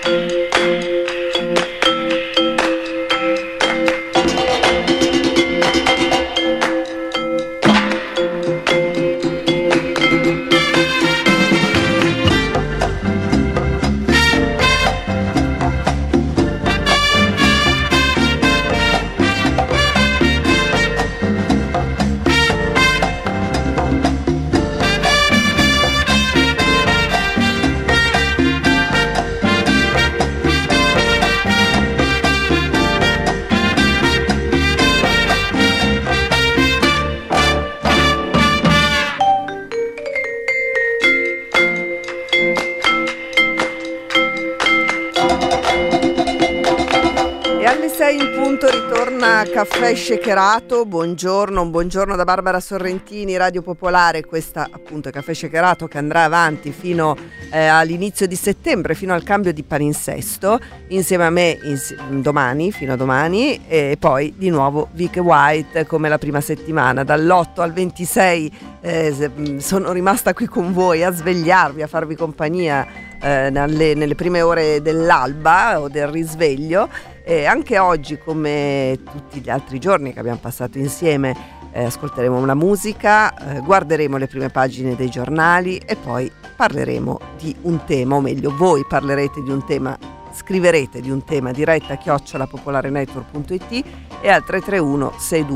Caffè Shakerato, buongiorno, un buongiorno da Barbara Sorrentini, Radio Popolare. Questa appunto è Caffè Shakerato che andrà avanti fino all'inizio di settembre, fino al cambio di palinsesto, insieme a me fino a domani, e poi di nuovo Vic White come la prima settimana, dall'8 al 26 sono rimasta qui con voi a svegliarvi, a farvi compagnia nelle prime ore dell'alba o del risveglio. E anche oggi, come tutti gli altri giorni che abbiamo passato insieme, ascolteremo una musica, guarderemo le prime pagine dei giornali e poi parleremo di un tema, o meglio voi parlerete di un tema, scriverete di un tema, diretta @popolarenetwork.it e al 331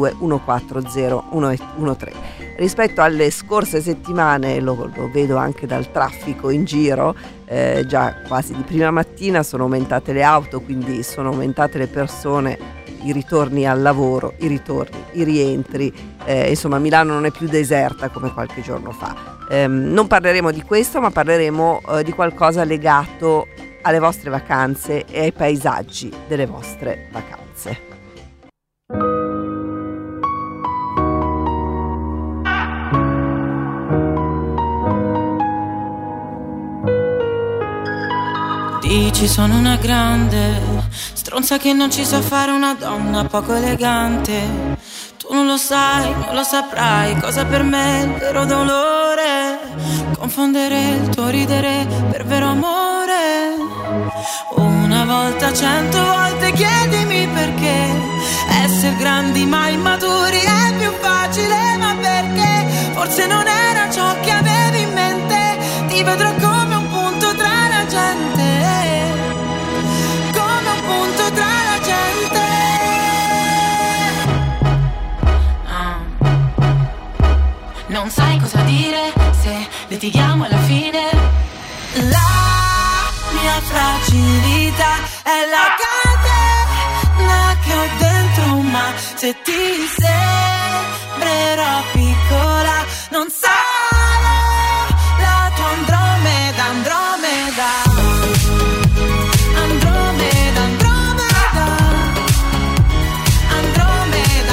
62 140 113. Rispetto alle scorse settimane, lo vedo anche dal traffico in giro, già quasi di prima mattina sono aumentate le auto, quindi sono aumentate le persone, i ritorni al lavoro, i rientri, insomma Milano non è più deserta come qualche giorno fa. Non parleremo di questo, ma parleremo di qualcosa legato alle vostre vacanze e ai paesaggi delle vostre vacanze. Dici sono una grande stronza che non ci sa fare una donna poco elegante. Tu non lo sai, non lo saprai cosa per me è il vero dolore. Confondere il tuo ridere per vero amore. Una volta, 100 volte chiedimi perché essere grandi ma immaturi è più facile. Ma perché? Forse non era ciò che avevi in mente. Ti vedrò come un punto tra la gente, come un punto tra la gente. Non sai cosa dire se litighiamo alla fine. La mia fragilità è la catena che ho dentro, ma se ti sembrerò piccola non sarò la tua Andromeda, Andromeda. Andromeda, Andromeda. Andromeda,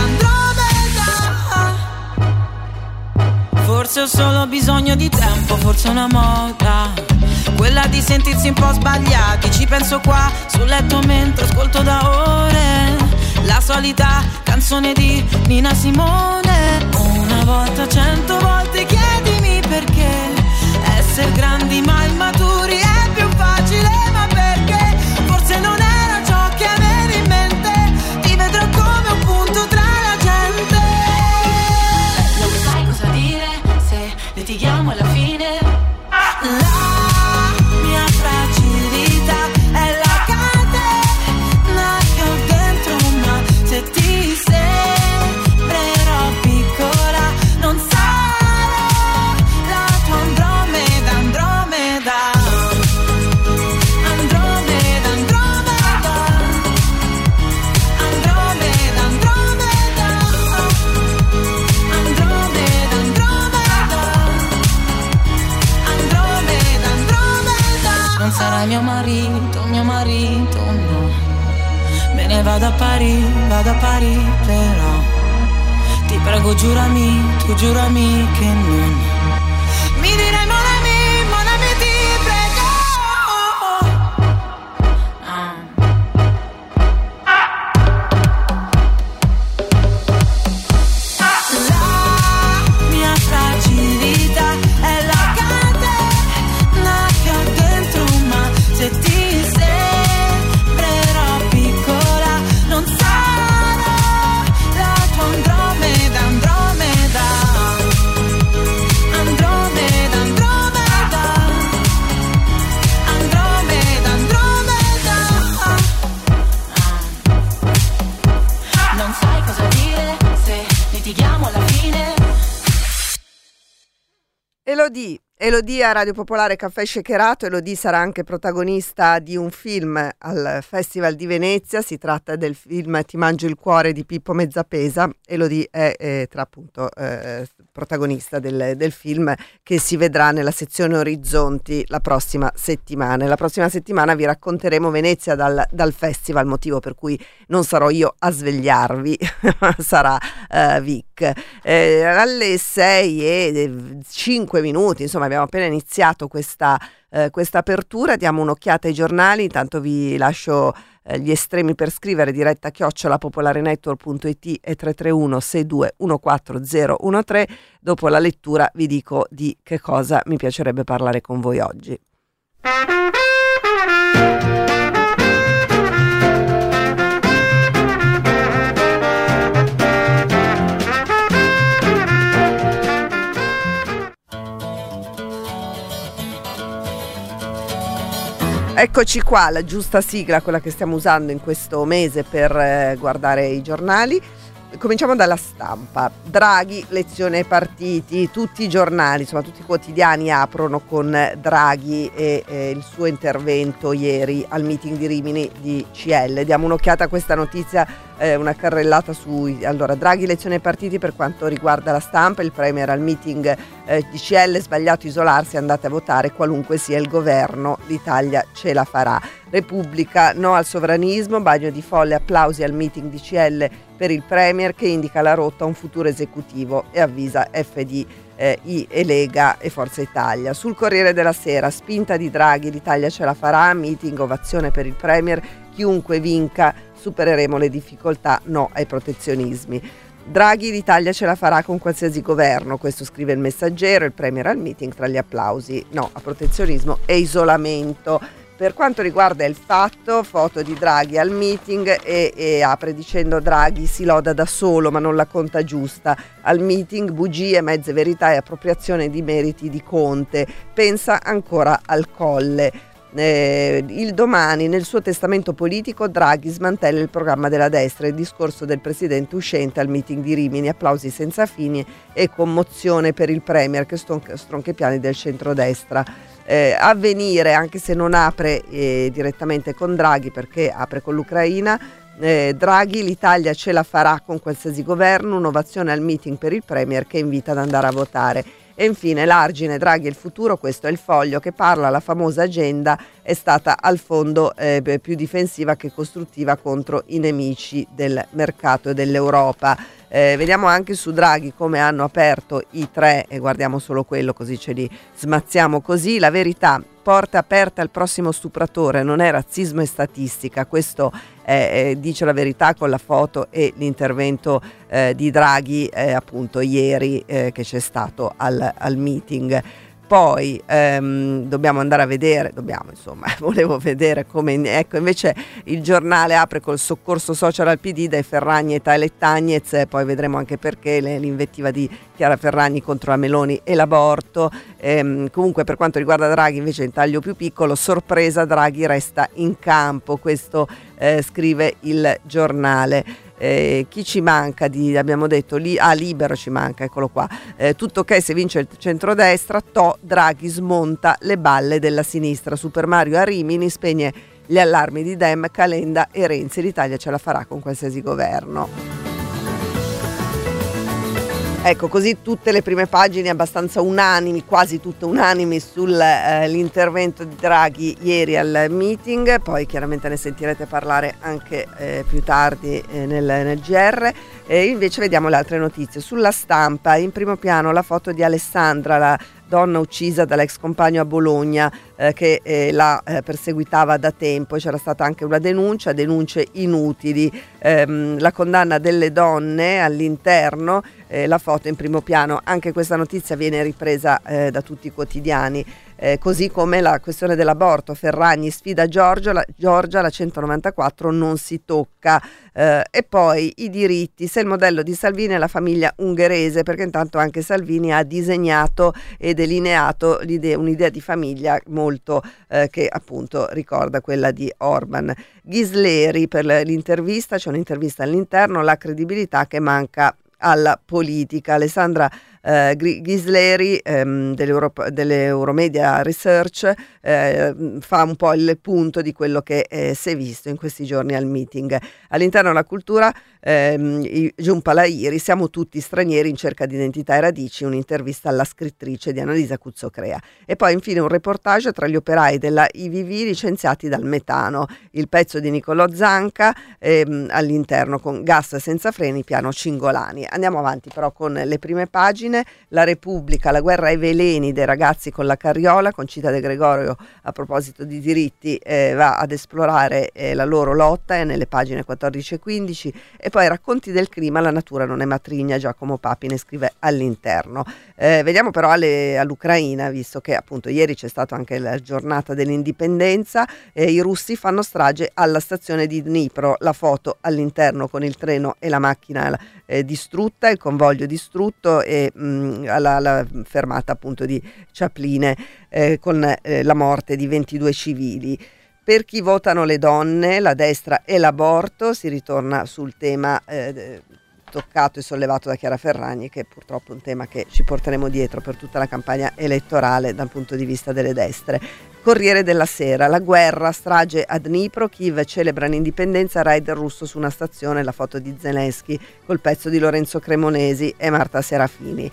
Andromeda. Forse ho solo bisogno di tempo, forse è una moda, quella di sentirsi un po' sbagliati. Ci penso qua sul letto mentre ascolto da ore la solita canzone di Nina Simone. Una volta, 100 volte chiedimi perché essere grandi ma immaturi è più facile. Ma perché? Forse non era ciò che avevi in mente. Ti vedrò come un punto tra la gente. Non sai cosa dire se litighiamo alla fine. La mia fragilità è la catena che ho dentro, ma se ti sembrerò piccola non sarò la tua Andromeda, Andromeda. Andromeda, Andromeda. Andromeda, Andromeda. Andromeda, Andromeda. Andromeda. Non sarai mio marito, no. Me ne vado a Parigi, però ti prego giurami, tu giurami che non mi dirai mon ami, ti prego. La mia fragilità è la catena che ho dentro, ma se ti sei Elodie a Radio Popolare Caffè Shakerato. Elodie sarà anche protagonista di un film al Festival di Venezia. Si tratta del film Ti mangio il cuore di Pippo Mezzapesa. Elodie è protagonista del film, che si vedrà nella sezione Orizzonti la prossima settimana. La prossima settimana vi racconteremo Venezia dal festival, motivo per cui non sarò io a svegliarvi, ma sarà Vic. Alle 6:05, insomma abbiamo appena iniziato questa apertura. Diamo un'occhiata ai giornali, intanto vi lascio gli estremi per scrivere, diretta @popolarenetwork.it e 331 62 14013. Dopo la lettura vi dico di che cosa mi piacerebbe parlare con voi oggi. Eccoci qua, la giusta sigla, quella che stiamo usando in questo mese per guardare i giornali. Cominciamo dalla Stampa. Draghi, lezione ai partiti. Tutti i giornali, insomma tutti i quotidiani aprono con Draghi e il suo intervento ieri al meeting di Rimini di CL. Diamo un'occhiata a questa notizia, una carrellata allora, Draghi, lezione ai partiti per quanto riguarda la Stampa. Il Premier al meeting di CL: sbagliato isolarsi, andate a votare, qualunque sia il governo, l'Italia ce la farà. Repubblica, no al sovranismo, bagno di folle, applausi al meeting di CL per il Premier che indica la rotta a un futuro esecutivo e avvisa FDI e Lega e Forza Italia. Sul Corriere della Sera, spinta di Draghi, l'Italia ce la farà, meeting, ovazione per il Premier, chiunque vinca, supereremo le difficoltà, no ai protezionismi. Draghi, l'Italia ce la farà con qualsiasi governo, questo scrive il Messaggero. Il Premier al meeting, tra gli applausi, no a protezionismo e isolamento. Per quanto riguarda Il Fatto, foto di Draghi al meeting e apre dicendo: Draghi si loda da solo ma non la conta giusta. Al meeting, bugie, mezze verità e appropriazione di meriti di Conte. Pensa ancora al Colle. Il Domani, nel suo testamento politico Draghi smantella il programma della destra, il discorso del presidente uscente al meeting di Rimini, applausi senza fine e commozione per il Premier che stronca i piani del centrodestra. Avvenire, anche se non apre direttamente con Draghi perché apre con l'Ucraina, Draghi, l'Italia ce la farà con qualsiasi governo, un'ovazione al meeting per il Premier che invita ad andare a votare. E infine l'argine, Draghi e il futuro, questo è il Foglio che parla, la famosa agenda è stata al fondo più difensiva che costruttiva contro i nemici del mercato e dell'Europa. Vediamo anche su Draghi come hanno aperto i tre, e guardiamo solo quello così ce li smazziamo così. La Verità, porta aperta al prossimo stupratore, non è razzismo e statistica, questo dice La Verità con la foto e l'intervento di Draghi appunto ieri che c'è stato al meeting. Poi dobbiamo andare a vedere, volevo vedere come, ecco, invece il Giornale apre col soccorso social al PD dai Ferragni e Tagliettagnez, poi vedremo anche perché l'invettiva di Chiara Ferragni contro la Meloni e l'aborto. Comunque per quanto riguarda Draghi invece in taglio più piccolo, sorpresa, Draghi resta in campo, questo scrive il Giornale. Chi ci manca? Abbiamo detto Libero ci manca, eccolo qua. Tutto ok se vince il centrodestra, Draghi smonta le balle della sinistra. Super Mario a Rimini spegne gli allarmi di Dem, Calenda e Renzi, l'Italia ce la farà con qualsiasi governo. Ecco, così tutte le prime pagine abbastanza unanimi, quasi tutte unanimi sull'intervento di Draghi ieri al meeting, poi chiaramente ne sentirete parlare anche più tardi nel GR. Invece vediamo le altre notizie. Sulla Stampa, in primo piano la foto di Alessandra, la donna uccisa dall'ex compagno a Bologna che la perseguitava da tempo. C'era stata anche una denunce inutili, la condanna delle donne all'interno, la foto in primo piano. Anche questa notizia viene ripresa da tutti i quotidiani, così come la questione dell'aborto. Ferragni sfida Giorgia, la 194 non si tocca. E poi i diritti, se il modello di Salvini è la famiglia ungherese, perché intanto anche Salvini ha disegnato e delineato un'idea di famiglia molto che appunto ricorda quella di Orban. Ghisleri per l'intervista, c'è un'intervista all'interno, la credibilità che manca alla politica. Alessandra Ghisleri dell'Euromedia Research fa un po' il punto di quello che si è visto in questi giorni al meeting. All'interno della cultura, Giunpa Lairi, siamo tutti stranieri in cerca di identità e radici, un'intervista alla scrittrice di Annalisa Cuzzocrea. E poi infine un reportage tra gli operai della IVV licenziati dal metano, il pezzo di Niccolò Zanca all'interno con Gas senza freni, piano Cingolani. Andiamo avanti però con le prime pagine. La Repubblica, la guerra ai veleni dei ragazzi con la carriola. Concita De Gregorio, a proposito di diritti, va ad esplorare la loro lotta nelle pagine 14 e 15. E poi Racconti del clima, la natura non è matrigna, Giacomo Papi ne scrive all'interno. Vediamo però all'Ucraina, visto che appunto ieri c'è stata anche la giornata dell'indipendenza. I russi fanno strage alla stazione di Dnipro, la foto all'interno con il treno e la macchina distrutta, il convoglio distrutto, e alla fermata appunto di Ciapline con la morte di 22 civili. Per chi votano le donne, la destra e l'aborto, si ritorna sul tema toccato e sollevato da Chiara Ferragni, che purtroppo è un tema che ci porteremo dietro per tutta la campagna elettorale dal punto di vista delle destre. Corriere della Sera, la guerra, strage a Dnipro, Kiev celebra l'indipendenza, raid russo su una stazione, la foto di Zelensky col pezzo di Lorenzo Cremonesi e Marta Serafini.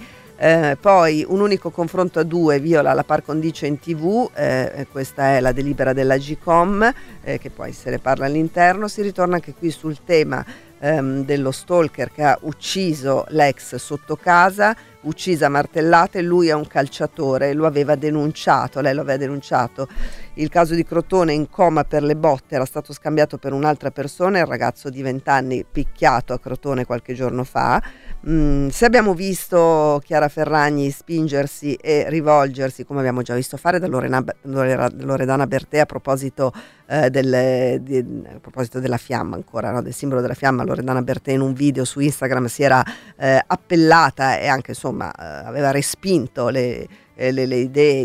Poi un unico confronto a due viola la par condicio in TV, questa è la delibera della GCOM, che poi se ne parla all'interno. Si ritorna anche qui sul tema dello stalker che ha ucciso l'ex sotto casa, uccisa a martellate. Lui è un calciatore, lo aveva denunciato, lei lo aveva denunciato. Il caso di Crotone, in coma per le botte, era stato scambiato per un'altra persona, il ragazzo di 20 anni picchiato a Crotone qualche giorno fa. Se abbiamo visto Chiara Ferragni spingersi e rivolgersi, come abbiamo già visto fare da Loredana Bertè a proposito della fiamma, ancora no? Del simbolo della fiamma, Loredana Bertè in un video su Instagram si era appellata e anche insomma aveva respinto le idee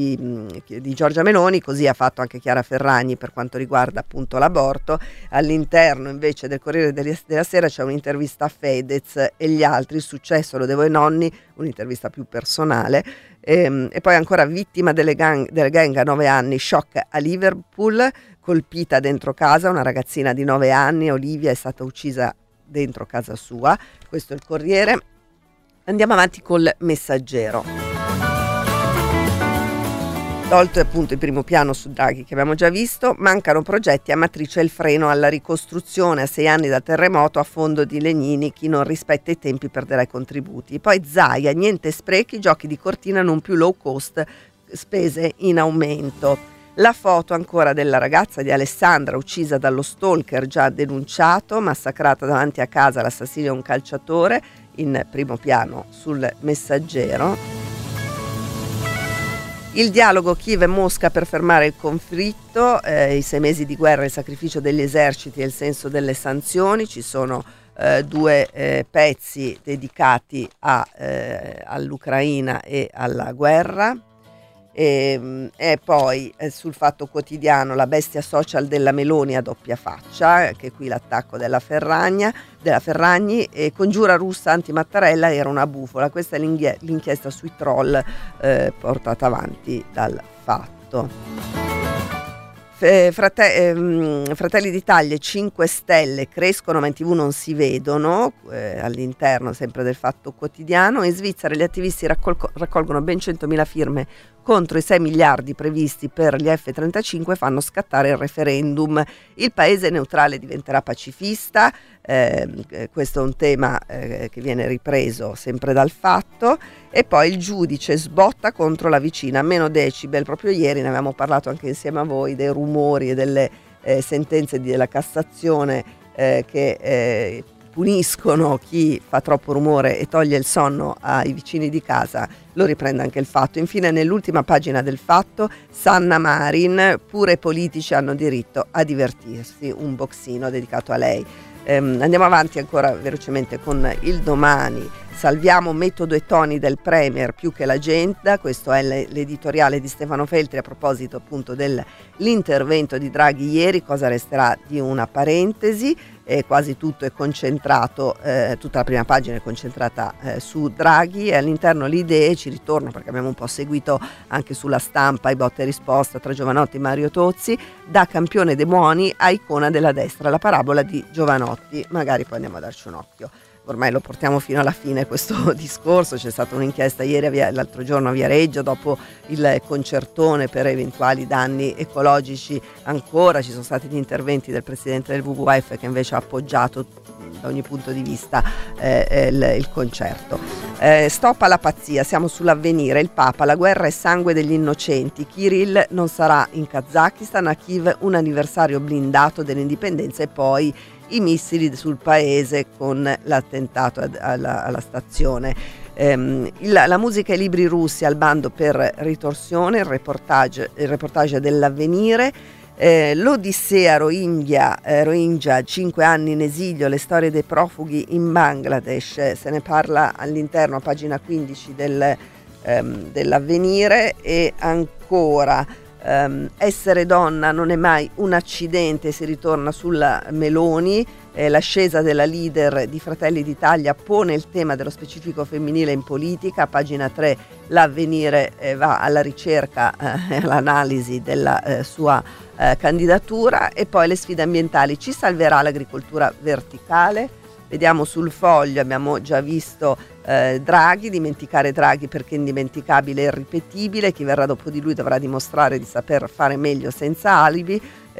di Giorgia Meloni. Così ha fatto anche Chiara Ferragni per quanto riguarda appunto l'aborto. All'interno invece del Corriere della Sera c'è un'intervista a Fedez e gli altri, il successo lo devo ai nonni, un'intervista più personale. E poi ancora vittima delle gang a 9 anni, shock a Liverpool, colpita dentro casa, una ragazzina di 9 anni, Olivia, è stata uccisa dentro casa sua. Questo è il Corriere. Andiamo avanti col Messaggero. Tolto appunto il primo piano su Draghi che abbiamo già visto, mancano progetti, Amatrice il freno alla ricostruzione, a 6 anni dal terremoto, a fondo di Legnini, chi non rispetta i tempi perderà i contributi. Poi Zaia, niente sprechi, giochi di Cortina non più low cost, spese in aumento. La foto ancora della ragazza di Alessandra uccisa dallo stalker già denunciato, massacrata davanti a casa, l'assassinio è un calciatore, in primo piano sul Messaggero. Il dialogo Kiev e Mosca per fermare il conflitto, i 6 mesi di guerra, il sacrificio degli eserciti e il senso delle sanzioni. Ci sono 2 pezzi dedicati all'Ucraina e alla guerra. E poi sul Fatto Quotidiano la bestia social della Meloni a doppia faccia, che qui l'attacco della Ferragni, e congiura russa anti-Mattarella era una bufola. Questa è l'inchiesta sui troll portata avanti dal Fatto. Fratelli d'Italia e 5 Stelle crescono ma in TV non si vedono, all'interno sempre del Fatto Quotidiano. In Svizzera gli attivisti raccolgono ben 100.000 firme contro i 6 miliardi previsti per gli F-35, fanno scattare il referendum. Il paese neutrale diventerà pacifista, questo è un tema che viene ripreso sempre dal Fatto. E poi il giudice sbotta contro la vicina, meno decibel. Proprio ieri ne avevamo parlato anche insieme a voi dei rumori e delle sentenze della Cassazione che puniscono chi fa troppo rumore e toglie il sonno ai vicini di casa. Lo riprende anche il Fatto. Infine, nell'ultima pagina del Fatto, Sanna Marin, pure i politici hanno diritto a divertirsi, un boxino dedicato a lei. Andiamo avanti ancora velocemente con il Domani. salviamo metodo e toni del Premier più che l'agenda. Questo è l'editoriale di Stefano Feltri a proposito appunto dell'intervento di Draghi ieri. Cosa resterà di una parentesi, quasi tutto è concentrato, tutta la prima pagina è concentrata su Draghi, e all'interno le idee ci ritorno perché abbiamo un po' seguito anche sulla stampa i botte e risposta tra Giovanotti e Mario Tozzi. Da campione dei buoni a icona della destra, la parabola di Giovanotti, magari poi andiamo a darci un occhio. Ormai lo portiamo fino alla fine questo discorso. C'è stata un'inchiesta ieri, l'altro giorno a Viareggio, dopo il concertone per eventuali danni ecologici. Ancora ci sono stati gli interventi del presidente del WWF che invece ha appoggiato da ogni punto di vista il concerto. Stop alla pazzia, siamo sull'Avvenire. Il Papa, la guerra è sangue degli innocenti. Kirill non sarà in Kazakistan, a Kiev un anniversario blindato dell'indipendenza e poi i missili sul paese con l'attentato alla stazione. La musica e i libri russi al bando per ritorsione, il reportage dell'Avvenire. L'Odissea Rohingya, 5 anni in esilio, le storie dei profughi in Bangladesh, se ne parla all'interno a pagina 15 dell'Avvenire. E ancora essere donna non è mai un accidente, si ritorna sulla Meloni. L'ascesa della leader di Fratelli d'Italia pone il tema dello specifico femminile in politica. A pagina 3 l'Avvenire va alla ricerca e all'analisi della sua candidatura. E poi le sfide ambientali, ci salverà l'agricoltura verticale? Vediamo sul Foglio, abbiamo già visto Draghi, dimenticare Draghi perché indimenticabile e irripetibile, chi verrà dopo di lui dovrà dimostrare di saper fare meglio senza alibi.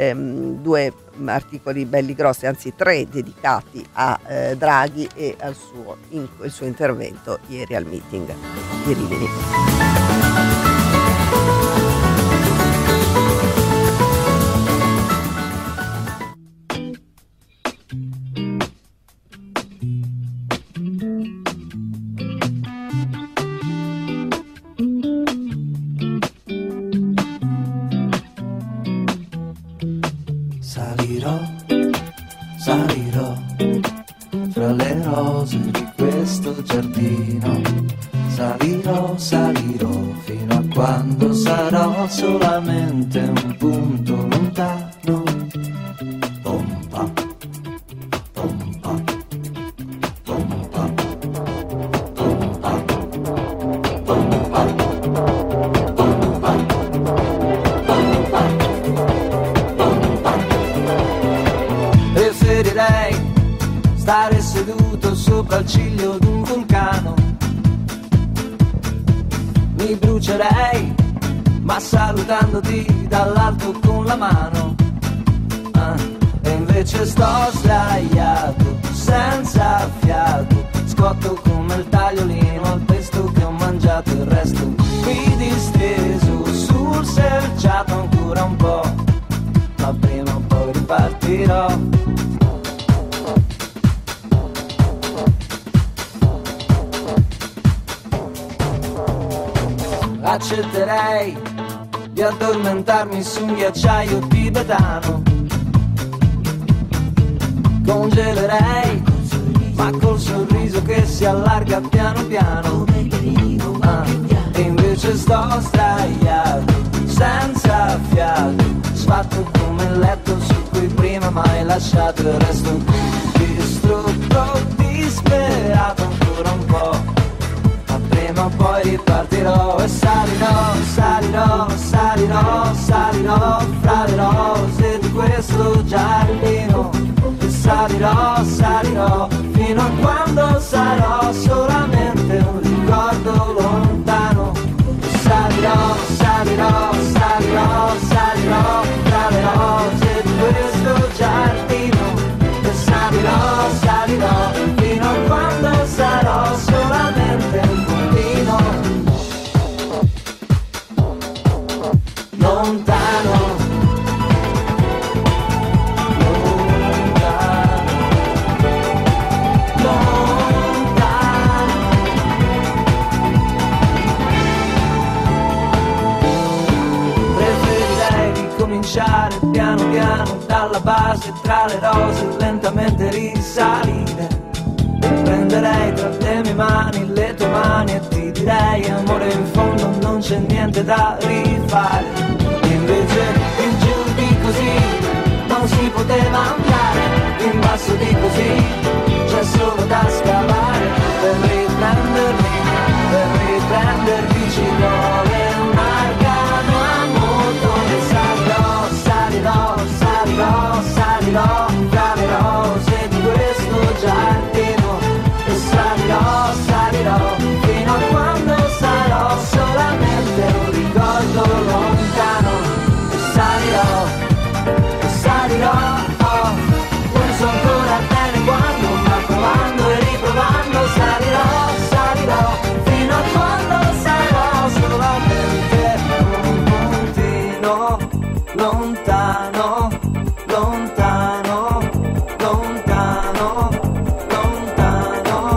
2 articoli belli grossi, anzi 3, dedicati a Draghi e al il suo intervento ieri al meeting di Rimini. Salirò fra le rose di questo giardino, salirò fino a quando sarò solamente un punto lontano. Pompa, pompa, pompa, pompa, pompa, pompa, preferirei stare seduto sopra il ciglio d'un vulcano. Mi brucerei, ma salutandoti dall'alto con la mano. E invece sto sdraiato, senza fiato, scotto come il tagliolino al pesto che ho mangiato. Il resto qui disteso sul selciato ancora un po', ma prima o poi ripartirò. Accetterei di addormentarmi su un ghiacciaio tibetano. Congelerei, ma col sorriso che si allarga piano piano. E invece sto sdraiato, senza fiato, sfatto come il letto su cui prima m'hai lasciato. Il resto qui distrutto, disperato ancora un po', prima o poi ripartirò. E salirò, salirò, salirò, salirò fra le rose di questo giardino. E salirò, salirò fino a quando sarò solamente un ricordo lontano. E salirò, salirò, salirò, salirò fra le rose di questo giardino. E salirò, salirò fino a quando sarò solamente un bambino lontano. Cominciare piano piano dalla base tra le rose, lentamente risalire Prenderei tra le mie mani le tue mani e ti direi amore, in fondo non c'è niente da rifare. Invece in giù di così non si poteva andare, in basso di così c'è solo da scavare. Per riprendermi, per riprendermi ci vuole un arcano a motore. Salirò, salirò, salirò, salirò, salirò, se di questo giardino. E salirò, salirò, fino a quando sarò solamente un ricordo lontano. E salirò, oh, non so ancora bene quando, ma provando e riprovando salirò, salirò, fino a quando sarò solamente un puntino lontano, lontano, lontano, lontano,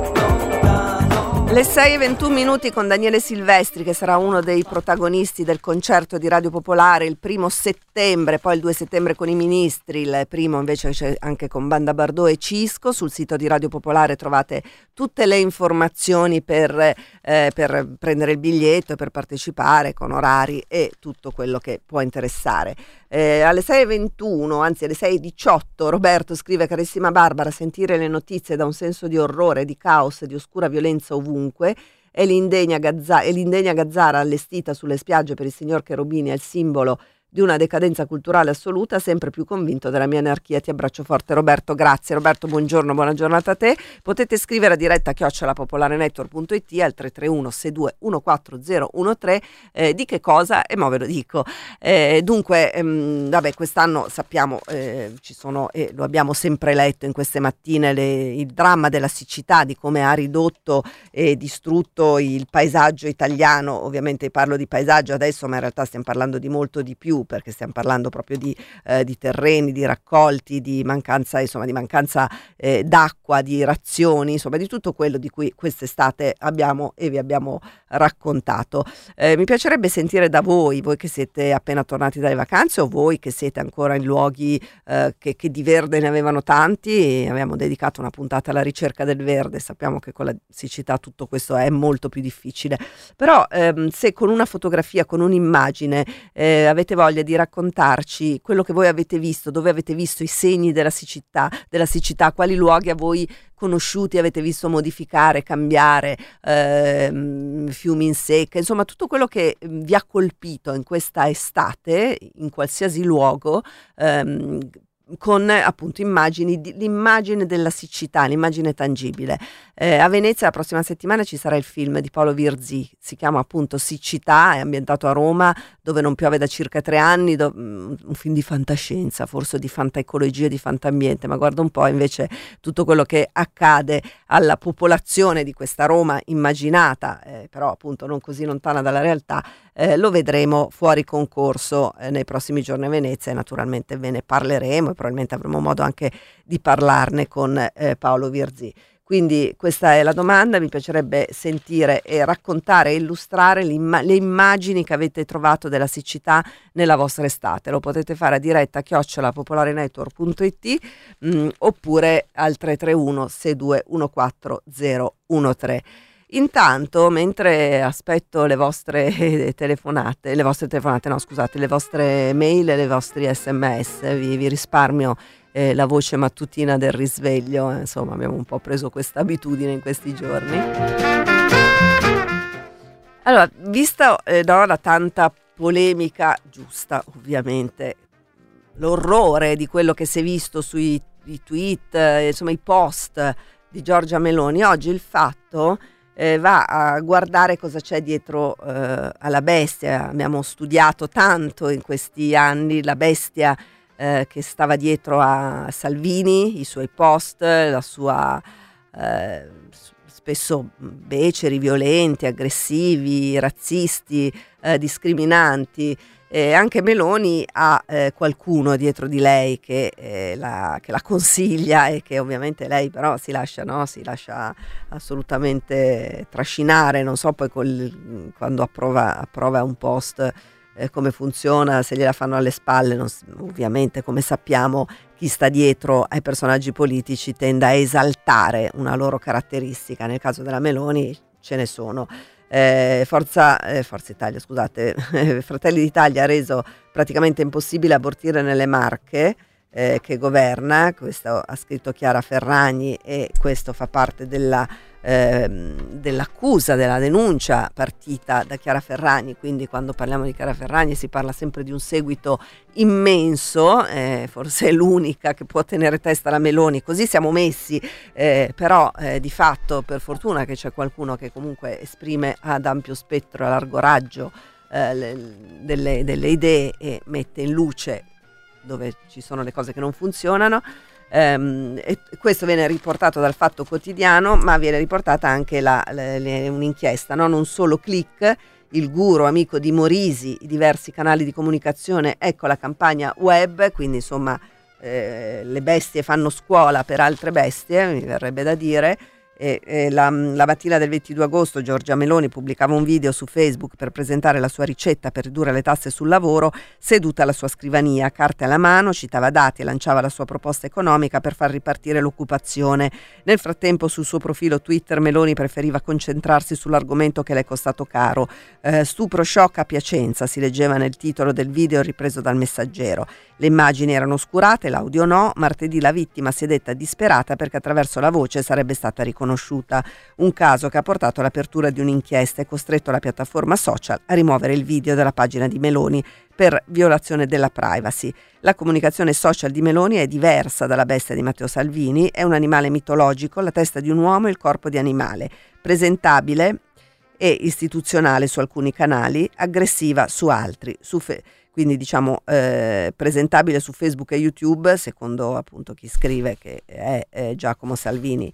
lontano. Le 6:21 con Daniele Silvestri, che sarà uno dei protagonisti del concerto di Radio Popolare il 1 settembre, poi il 2 settembre con i Ministri, il primo invece c'è anche con Banda Bardot e Cisco. Sul sito di Radio Popolare trovate tutte le informazioni per prendere il biglietto e per partecipare, con orari e tutto quello che può interessare. Alle 6:21, anzi alle 6:18, Roberto scrive: carissima Barbara, sentire le notizie da un senso di orrore, di caos e di oscura violenza ovunque, e l'indegna gazzara allestita sulle spiagge per il signor Cherubini è il simbolo di una decadenza culturale assoluta, sempre più convinto della mia anarchia. Ti abbraccio forte, Roberto. Grazie Roberto, buongiorno, buona giornata a te. Potete scrivere a diretta @popolarenetwork.it al 331 62 14013 di che cosa, e mo ve lo dico. Dunque vabbè, quest'anno sappiamo ci sono, e lo abbiamo sempre letto in queste mattine, il dramma della siccità, di come ha ridotto e distrutto il paesaggio italiano. Ovviamente parlo di paesaggio adesso, ma in realtà stiamo parlando di molto di più, perché stiamo parlando proprio di terreni, di raccolti, di mancanza, insomma, di mancanza d'acqua, di razioni, insomma, di tutto quello di cui quest'estate abbiamo e vi abbiamo raccontato. Mi piacerebbe sentire da voi che siete appena tornati dalle vacanze, o voi che siete ancora in luoghi che di verde ne avevano tanti, e abbiamo dedicato una puntata alla ricerca del verde. Sappiamo che con la siccità tutto questo è molto più difficile, però se con una fotografia, con un'immagine avete voglia di raccontarci quello che voi avete visto, dove avete visto i segni della siccità, quali luoghi a voi conosciuti avete visto modificare, cambiare, fiumi in secca, insomma tutto quello che vi ha colpito in questa estate, in qualsiasi luogo, con appunto l'immagine della siccità, l'immagine tangibile. A Venezia la prossima settimana ci sarà il film di Paolo Virzì, si chiama appunto Siccità, è ambientato a Roma, dove non piove da circa 3 anni, un film di fantascienza, forse di fantaecologia, di fantambiente, ma guarda un po' invece tutto quello che accade alla popolazione di questa Roma immaginata, però appunto non così lontana dalla realtà. Lo vedremo fuori concorso nei prossimi giorni a Venezia, e naturalmente ve ne parleremo e probabilmente avremo modo anche di parlarne con Paolo Virzì. Quindi questa è la domanda, mi piacerebbe sentire e raccontare e illustrare le immagini che avete trovato della siccità nella vostra estate. Lo potete fare a diretta @popolarenetwork.it oppure al 331 62 14013. Intanto, mentre aspetto le vostre mail e le vostri SMS, vi risparmio la voce mattutina del risveglio, insomma abbiamo un po' preso questa abitudine in questi giorni. Allora, vista la tanta polemica, giusta ovviamente, l'orrore di quello che si è visto sui tweet, insomma i post di Giorgia Meloni, oggi Il Fatto va a guardare cosa c'è dietro alla bestia. Abbiamo studiato tanto in questi anni la bestia che stava dietro a Salvini, i suoi post, la sua spesso beceri, violenti, aggressivi, razzisti, discriminanti. Anche Meloni ha qualcuno dietro di lei che la consiglia, e che ovviamente lei però si lascia assolutamente trascinare, non so, poi quando approva un post come funziona, se gliela fanno alle spalle. Ovviamente, come sappiamo, chi sta dietro ai personaggi politici tende a esaltare una loro caratteristica. Nel caso della Meloni ce ne sono. Forza Italia, scusate, Fratelli d'Italia ha reso praticamente impossibile abortire nelle Marche, che governa. Questo ha scritto Chiara Ferragni, e questo fa parte dell'accusa, della denuncia partita da Chiara Ferragni. Quindi quando parliamo di Chiara Ferragni si parla sempre di un seguito immenso, forse è l'unica che può tenere testa alla Meloni, così siamo messi, però di fatto, per fortuna che c'è qualcuno che comunque esprime ad ampio spettro e a largo raggio delle idee e mette in luce dove ci sono le cose che non funzionano. E questo viene riportato dal Fatto Quotidiano, ma viene riportata anche un'inchiesta, no? Non solo Click, il guru amico di Morisi, i diversi canali di comunicazione, ecco la campagna web. Quindi insomma le bestie fanno scuola per altre bestie, mi verrebbe da dire. La mattina del 22 agosto Giorgia Meloni pubblicava un video su Facebook per presentare la sua ricetta per ridurre le tasse sul lavoro, seduta alla sua scrivania, carte alla mano, citava dati e lanciava la sua proposta economica per far ripartire l'occupazione. Nel frattempo sul suo profilo Twitter Meloni preferiva concentrarsi sull'argomento che le è costato caro. Stupro shock a Piacenza, si leggeva nel titolo del video ripreso dal Messaggero. Le immagini erano oscurate, l'audio no. Martedì la vittima si è detta disperata perché attraverso la voce sarebbe stata riconosciuta. Un caso che ha portato all'apertura di un'inchiesta e costretto la piattaforma social a rimuovere il video dalla pagina di Meloni per violazione della privacy. La comunicazione social di Meloni è diversa dalla bestia di Matteo Salvini, è un animale mitologico, la testa di un uomo e il corpo di animale, presentabile e istituzionale su alcuni canali, aggressiva su altri, quindi diciamo presentabile su Facebook e YouTube, secondo appunto chi scrive che è Giacomo Salvini,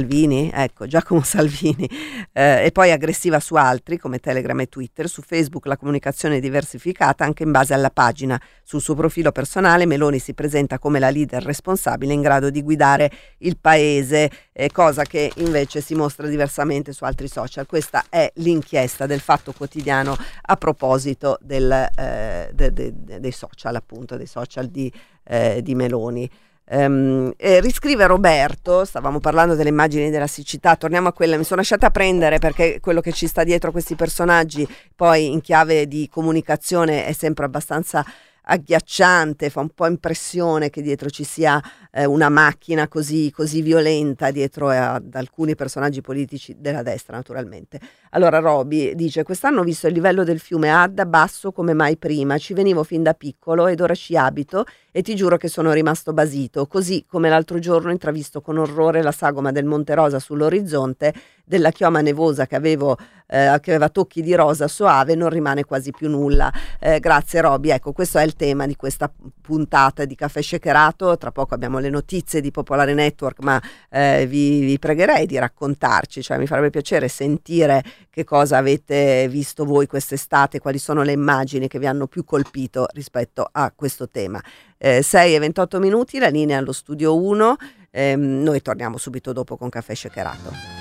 e poi aggressiva su altri come Telegram e Twitter. Su Facebook la comunicazione è diversificata anche in base alla pagina. Sul suo profilo personale Meloni si presenta come la leader responsabile in grado di guidare il paese, cosa che invece si mostra diversamente su altri social. Questa è l'inchiesta del Fatto Quotidiano a proposito dei social, appunto dei social di Meloni. Riscrive Roberto, stavamo parlando delle immagini della siccità, torniamo a quella, mi sono lasciata prendere perché quello che ci sta dietro questi personaggi poi in chiave di comunicazione è sempre abbastanza agghiacciante, fa un po' impressione che dietro ci sia una macchina così violenta dietro ad alcuni personaggi politici della destra, naturalmente. Allora Roby dice: quest'anno ho visto il livello del fiume Adda basso come mai prima, ci venivo fin da piccolo ed ora ci abito e ti giuro che sono rimasto basito, così come l'altro giorno ho intravisto con orrore la sagoma del Monte Rosa sull'orizzonte, della chioma nevosa che aveva tocchi di rosa soave, non rimane quasi più nulla. Grazie Roby, ecco, questo è il tema di questa puntata di Caffè Shakerato. Tra poco abbiamo le notizie di Popolare Network, ma vi pregherei di raccontarci, cioè mi farebbe piacere sentire che cosa avete visto voi quest'estate, quali sono le immagini che vi hanno più colpito rispetto a questo tema. 6:28, la linea allo studio 1, noi torniamo subito dopo con Caffè Shakerato.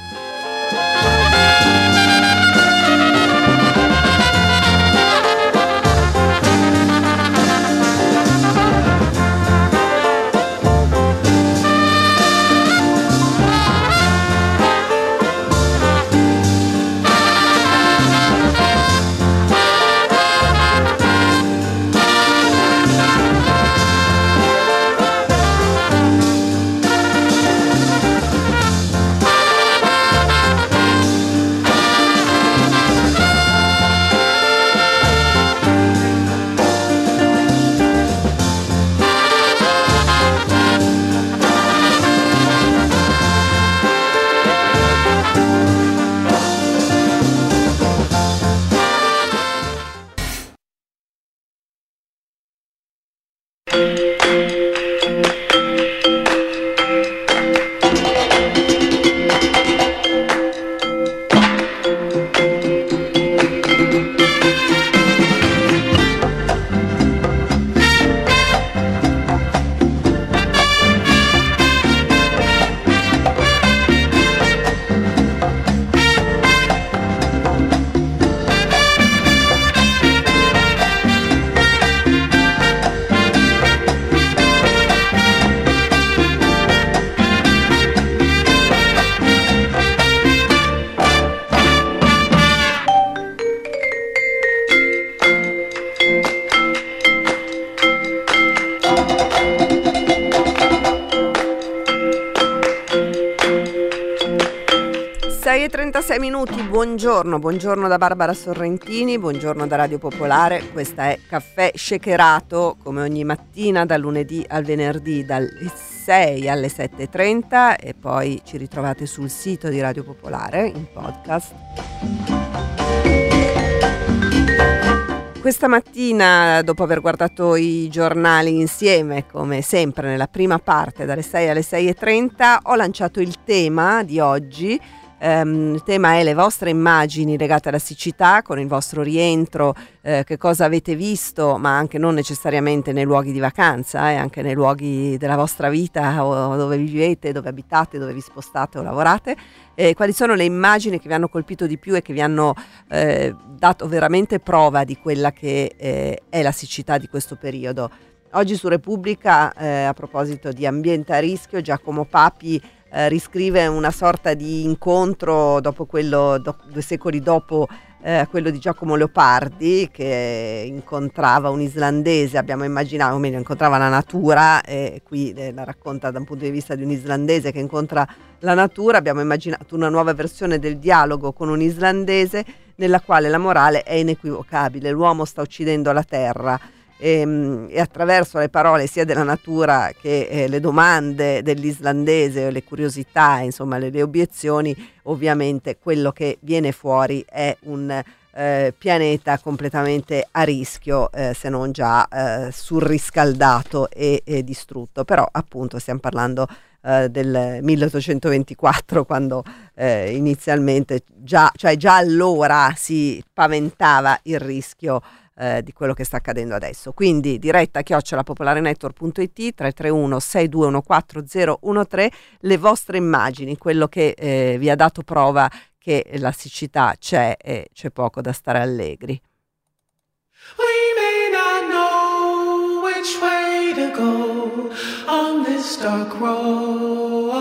6:36, buongiorno da Barbara Sorrentini, buongiorno da Radio Popolare. Questa è Caffè Shakerato, come ogni mattina dal lunedì al venerdì dalle 6 alle 7:30, e poi ci ritrovate sul sito di Radio Popolare in podcast. Questa mattina, dopo aver guardato i giornali insieme, come sempre nella prima parte dalle 6 alle 6:30, ho lanciato il tema di oggi. Il tema è le vostre immagini legate alla siccità, con il vostro rientro, che cosa avete visto, ma anche non necessariamente nei luoghi di vacanza, anche nei luoghi della vostra vita, o dove vivete, dove abitate, dove vi spostate o lavorate. Quali sono le immagini che vi hanno colpito di più e che vi hanno dato veramente prova di quella che è la siccità di questo periodo. Oggi su Repubblica, a proposito di ambiente a rischio, Giacomo Papi riscrive una sorta di incontro dopo quello 2 secoli dopo quello di Giacomo Leopardi, che incontrava un islandese, abbiamo immaginato, o meglio incontrava la natura, e qui la racconta da un punto di vista di un islandese che incontra la natura. Abbiamo immaginato una nuova versione del dialogo con un islandese nella quale la morale è inequivocabile: l'uomo sta uccidendo la terra. E attraverso le parole sia della natura che le domande dell'islandese, le curiosità, insomma le obiezioni, ovviamente quello che viene fuori è un pianeta completamente a rischio, se non già surriscaldato e distrutto. Però appunto stiamo parlando del 1824, quando inizialmente già allora si paventava il rischio di quello che sta accadendo adesso. Quindi diretta @popolarenetwork.it, 331 6214 013, le vostre immagini, quello che vi ha dato prova che la siccità c'è e c'è poco da stare allegri. We may not know which way to go on this dark road,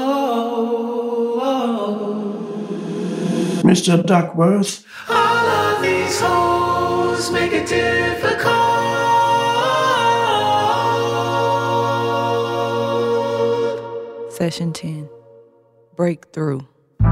Mr. Duckworth. All of these holes make it difficult. Session 10. Breakthrough.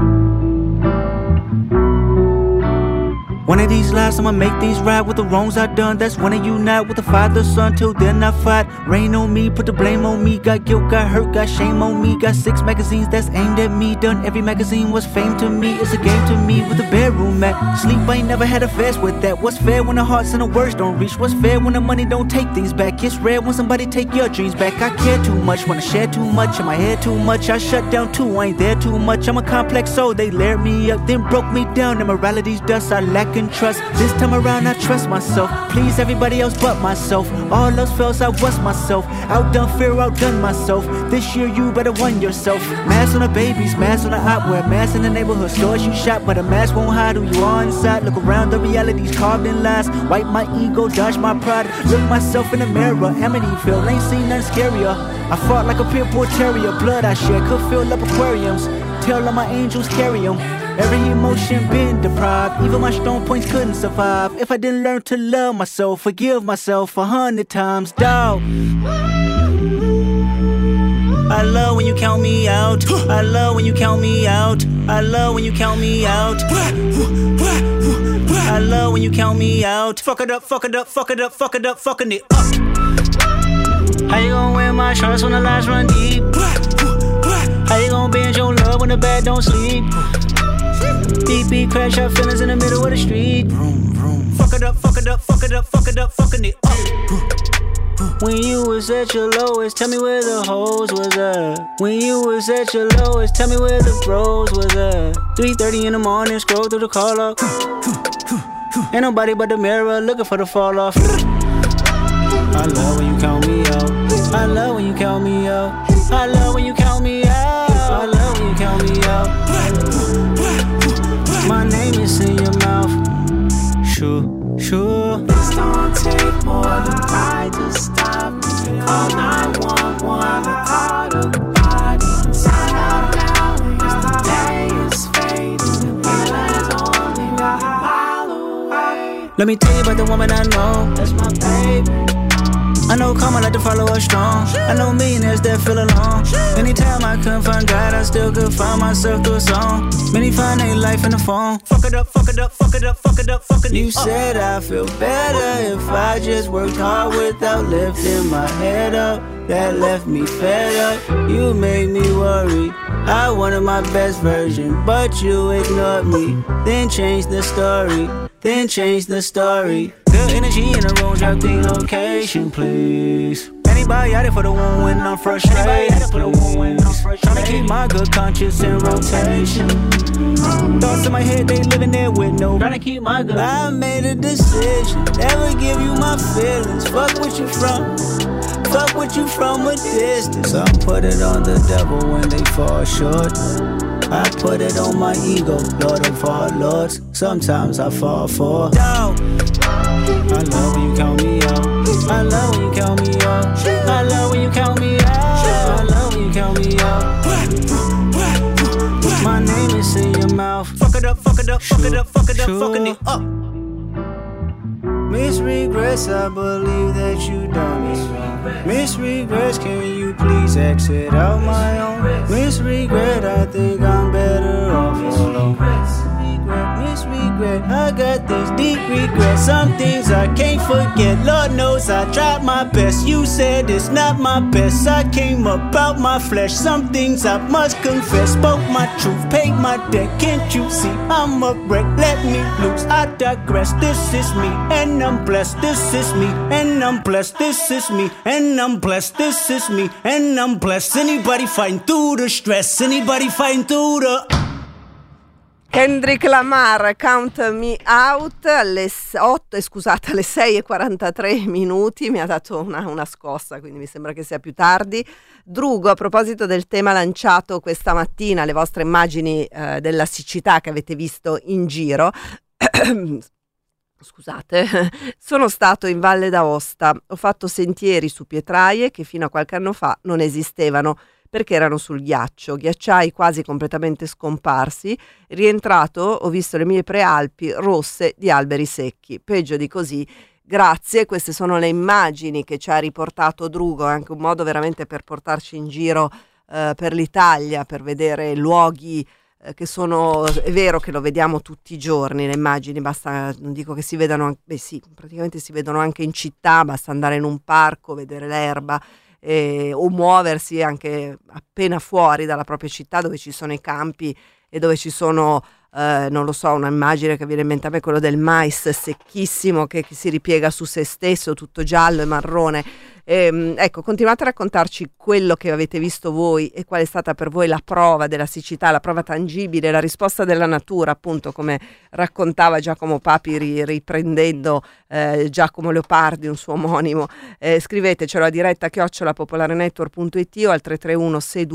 One of these lives I'ma make these right with the wrongs I done. That's when I unite with the Father, Son. Till then I fight. Rain on me, put the blame on me. Got guilt, got hurt, got shame on me. Got 6 magazines that's aimed at me. Done every magazine was fame to me. It's a game to me with a bedroom mat. Sleep, I ain't never had a fast with that. What's fair when the hearts and the words don't reach? What's fair when the money don't take things back? It's rare when somebody take your dreams back. I care too much, wanna share too much. In my head too much, I shut down too. I ain't there too much, I'm a complex soul. They layered me up, then broke me down. Immorality's dust, I lack in trust. This time around I trust myself. Please everybody else but myself. All else fails, I was myself. Outdone fear, outdone myself. This year you better won yourself. Mask on the babies, mask on the opera. Mask in the neighborhood stores you shop, but a mask won't hide who you are inside. Look around, the reality's carved in lies. Wipe my ego, dodge my pride. Look myself in the mirror, Amityville, ain't seen nothing scarier. I fought like a pit bull terrier. Blood I shed could fill up aquariums. Tell all my angels carry them. Every emotion been deprived. Even my strong points couldn't survive if I didn't learn to love myself. Forgive myself 100 times, dawg. I love when you count me out. I love when you count me out. I love when you count me out. I love when you count me out. Fuck it up, fuck it up, fuck it up, fuck it up, fucking it up. How you gonna wear my shorts when the lights run deep? How you gonna bend your love when the bed don't sleep? Deep crash out feelings in the middle of the street. Fuck it up, fuck it up, fuck it up, fuck it up, fucking it up. When you was at your lowest, tell me where the hoes was at. When you was at your lowest, tell me where the bros was at. 3:30 in the morning, scroll through the call log. Ain't nobody but the mirror looking for the fall off. I love when you count me out. I love when you count me out. I love when you count me out. I love when you count me out. My name is in your mouth. Sure, sure. This don't take more than pride to stop me. Call 911, out of body. Inside out now, because the day is fading. The healing's only a mile away. Let me tell you about the woman I know. That's my baby. I know karma like to follow us strong. I know millionaires that feel alone. Anytime I couldn't find God, I still could find myself through a song. Many find their life in the phone. Fuck it up, fuck it up, fuck it up, fuck it up, fuck it up. You said I feel better if I just worked hard without lifting my head up. That left me fed up. You made me worry. I wanted my best version, but you ignored me. Then changed the story. Then change the story. Good energy in the room, drop the location, please. Anybody out there for the one when I'm frustrated, please. Tryna keep my good conscience in rotation. Thoughts in my head, they living there with no. Tryna keep my good. I made a decision, never give you my feelings. Fuck what you from. Fuck with you from a distance. I put it on the devil when they fall short. I put it on my ego, Lord of all lords. Sometimes I fall for doubt. I love when you count me out. I love when you count me out. I love when you count me out. I love when you count me out. My name is in your mouth. Fuck it up, fuck it up, fuck it up, fuck it up, fucking it up. Miss Regrets, I believe that you done me wrong. Miss Regrets, can you please exit out my own? Miss Regret, I think I'm better off alone. Miss Regret, I got these deep regrets. Some things I can't forget. Lord knows I tried my best. You said it's not my best. I came up out my flesh. Some things I must confess. Spoke my truth, paid my debt. Can't you see I'm a wreck? Let me loose, I digress. This is me, and I'm blessed. This is me, and I'm blessed. This is me, and I'm blessed. This is me, and I'm blessed. Anybody fighting through the stress? Anybody fighting through the... Kendrick Lamar, Count Me Out, alle 6:43 minuti, mi ha dato una scossa, quindi mi sembra che sia più tardi. Drugo, a proposito del tema lanciato questa mattina, le vostre immagini della siccità che avete visto in giro, scusate, sono stato in Valle d'Aosta, ho fatto sentieri su pietraie che fino a qualche anno fa non esistevano, perché erano sul ghiaccio, ghiacciai quasi completamente scomparsi. Rientrato ho visto le mie prealpi rosse di alberi secchi, peggio di così. Grazie, queste sono le immagini che ci ha riportato Drugo, è anche un modo veramente per portarci in giro per l'Italia, per vedere luoghi che sono, è vero che lo vediamo tutti i giorni, le immagini, basta, non dico che si vedano, beh sì, praticamente si vedono anche in città, basta andare in un parco, vedere l'erba, o muoversi anche appena fuori dalla propria città dove ci sono i campi e dove ci sono, non lo so, una immagine che viene in mente a me è quello del mais secchissimo che si ripiega su se stesso, tutto giallo e marrone. Ecco, continuate a raccontarci quello che avete visto voi e qual è stata per voi la prova della siccità, la prova tangibile, la risposta della natura, appunto come raccontava Giacomo Papi riprendendo Giacomo Leopardi, un suo omonimo. Scrivetecelo a diretta @popolarenetwork.it o al 331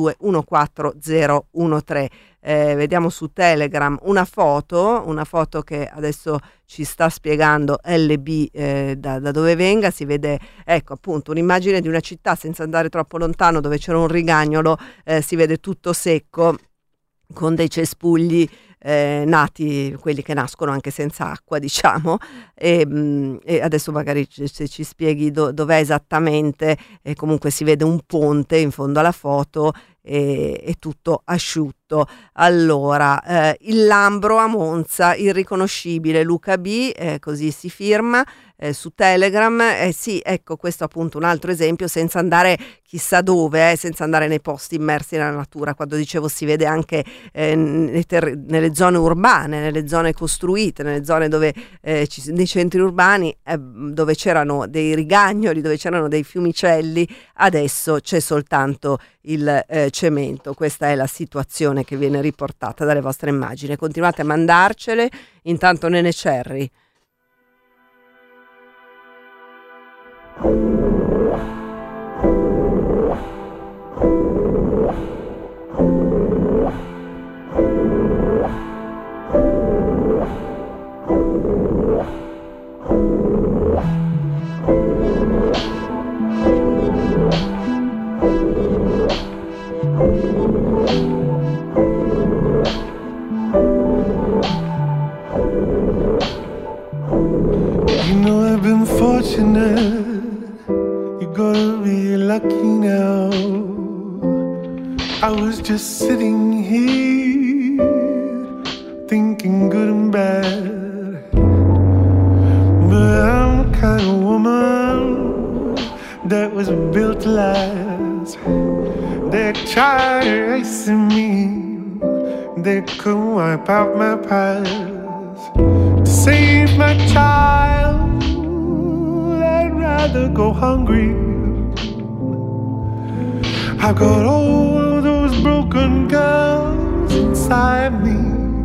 6214 013. Vediamo su Telegram una foto che adesso ci sta spiegando LB da dove venga. Si vede, ecco, appunto un'immagine di una città senza andare troppo lontano, dove c'era un rigagnolo, si vede tutto secco con dei cespugli nati, quelli che nascono anche senza acqua, diciamo, e adesso magari se ci spieghi dov'è esattamente. Comunque si vede un ponte in fondo alla foto e tutto asciutto. Allora, il Lambro a Monza, irriconoscibile, Luca B, così si firma su Telegram. Sì, ecco, questo appunto un altro esempio, senza andare chissà dove, senza andare nei posti immersi nella natura. Quando dicevo si vede anche nelle zone urbane, nelle zone costruite, nelle zone dove nei centri urbani dove c'erano dei rigagnoli, dove c'erano dei fiumicelli, adesso c'è soltanto il cemento. Questa è la situazione che viene riportata dalle vostre immagini. Continuate a mandarcele, intanto Nene Cherry. lucky now. I was just sitting here thinking good and bad, but I'm the kind of woman that was built to last. They're chasing me, they couldn't wipe out my past. To save my child, I'd rather go hungry. I've got all those broken girls inside me,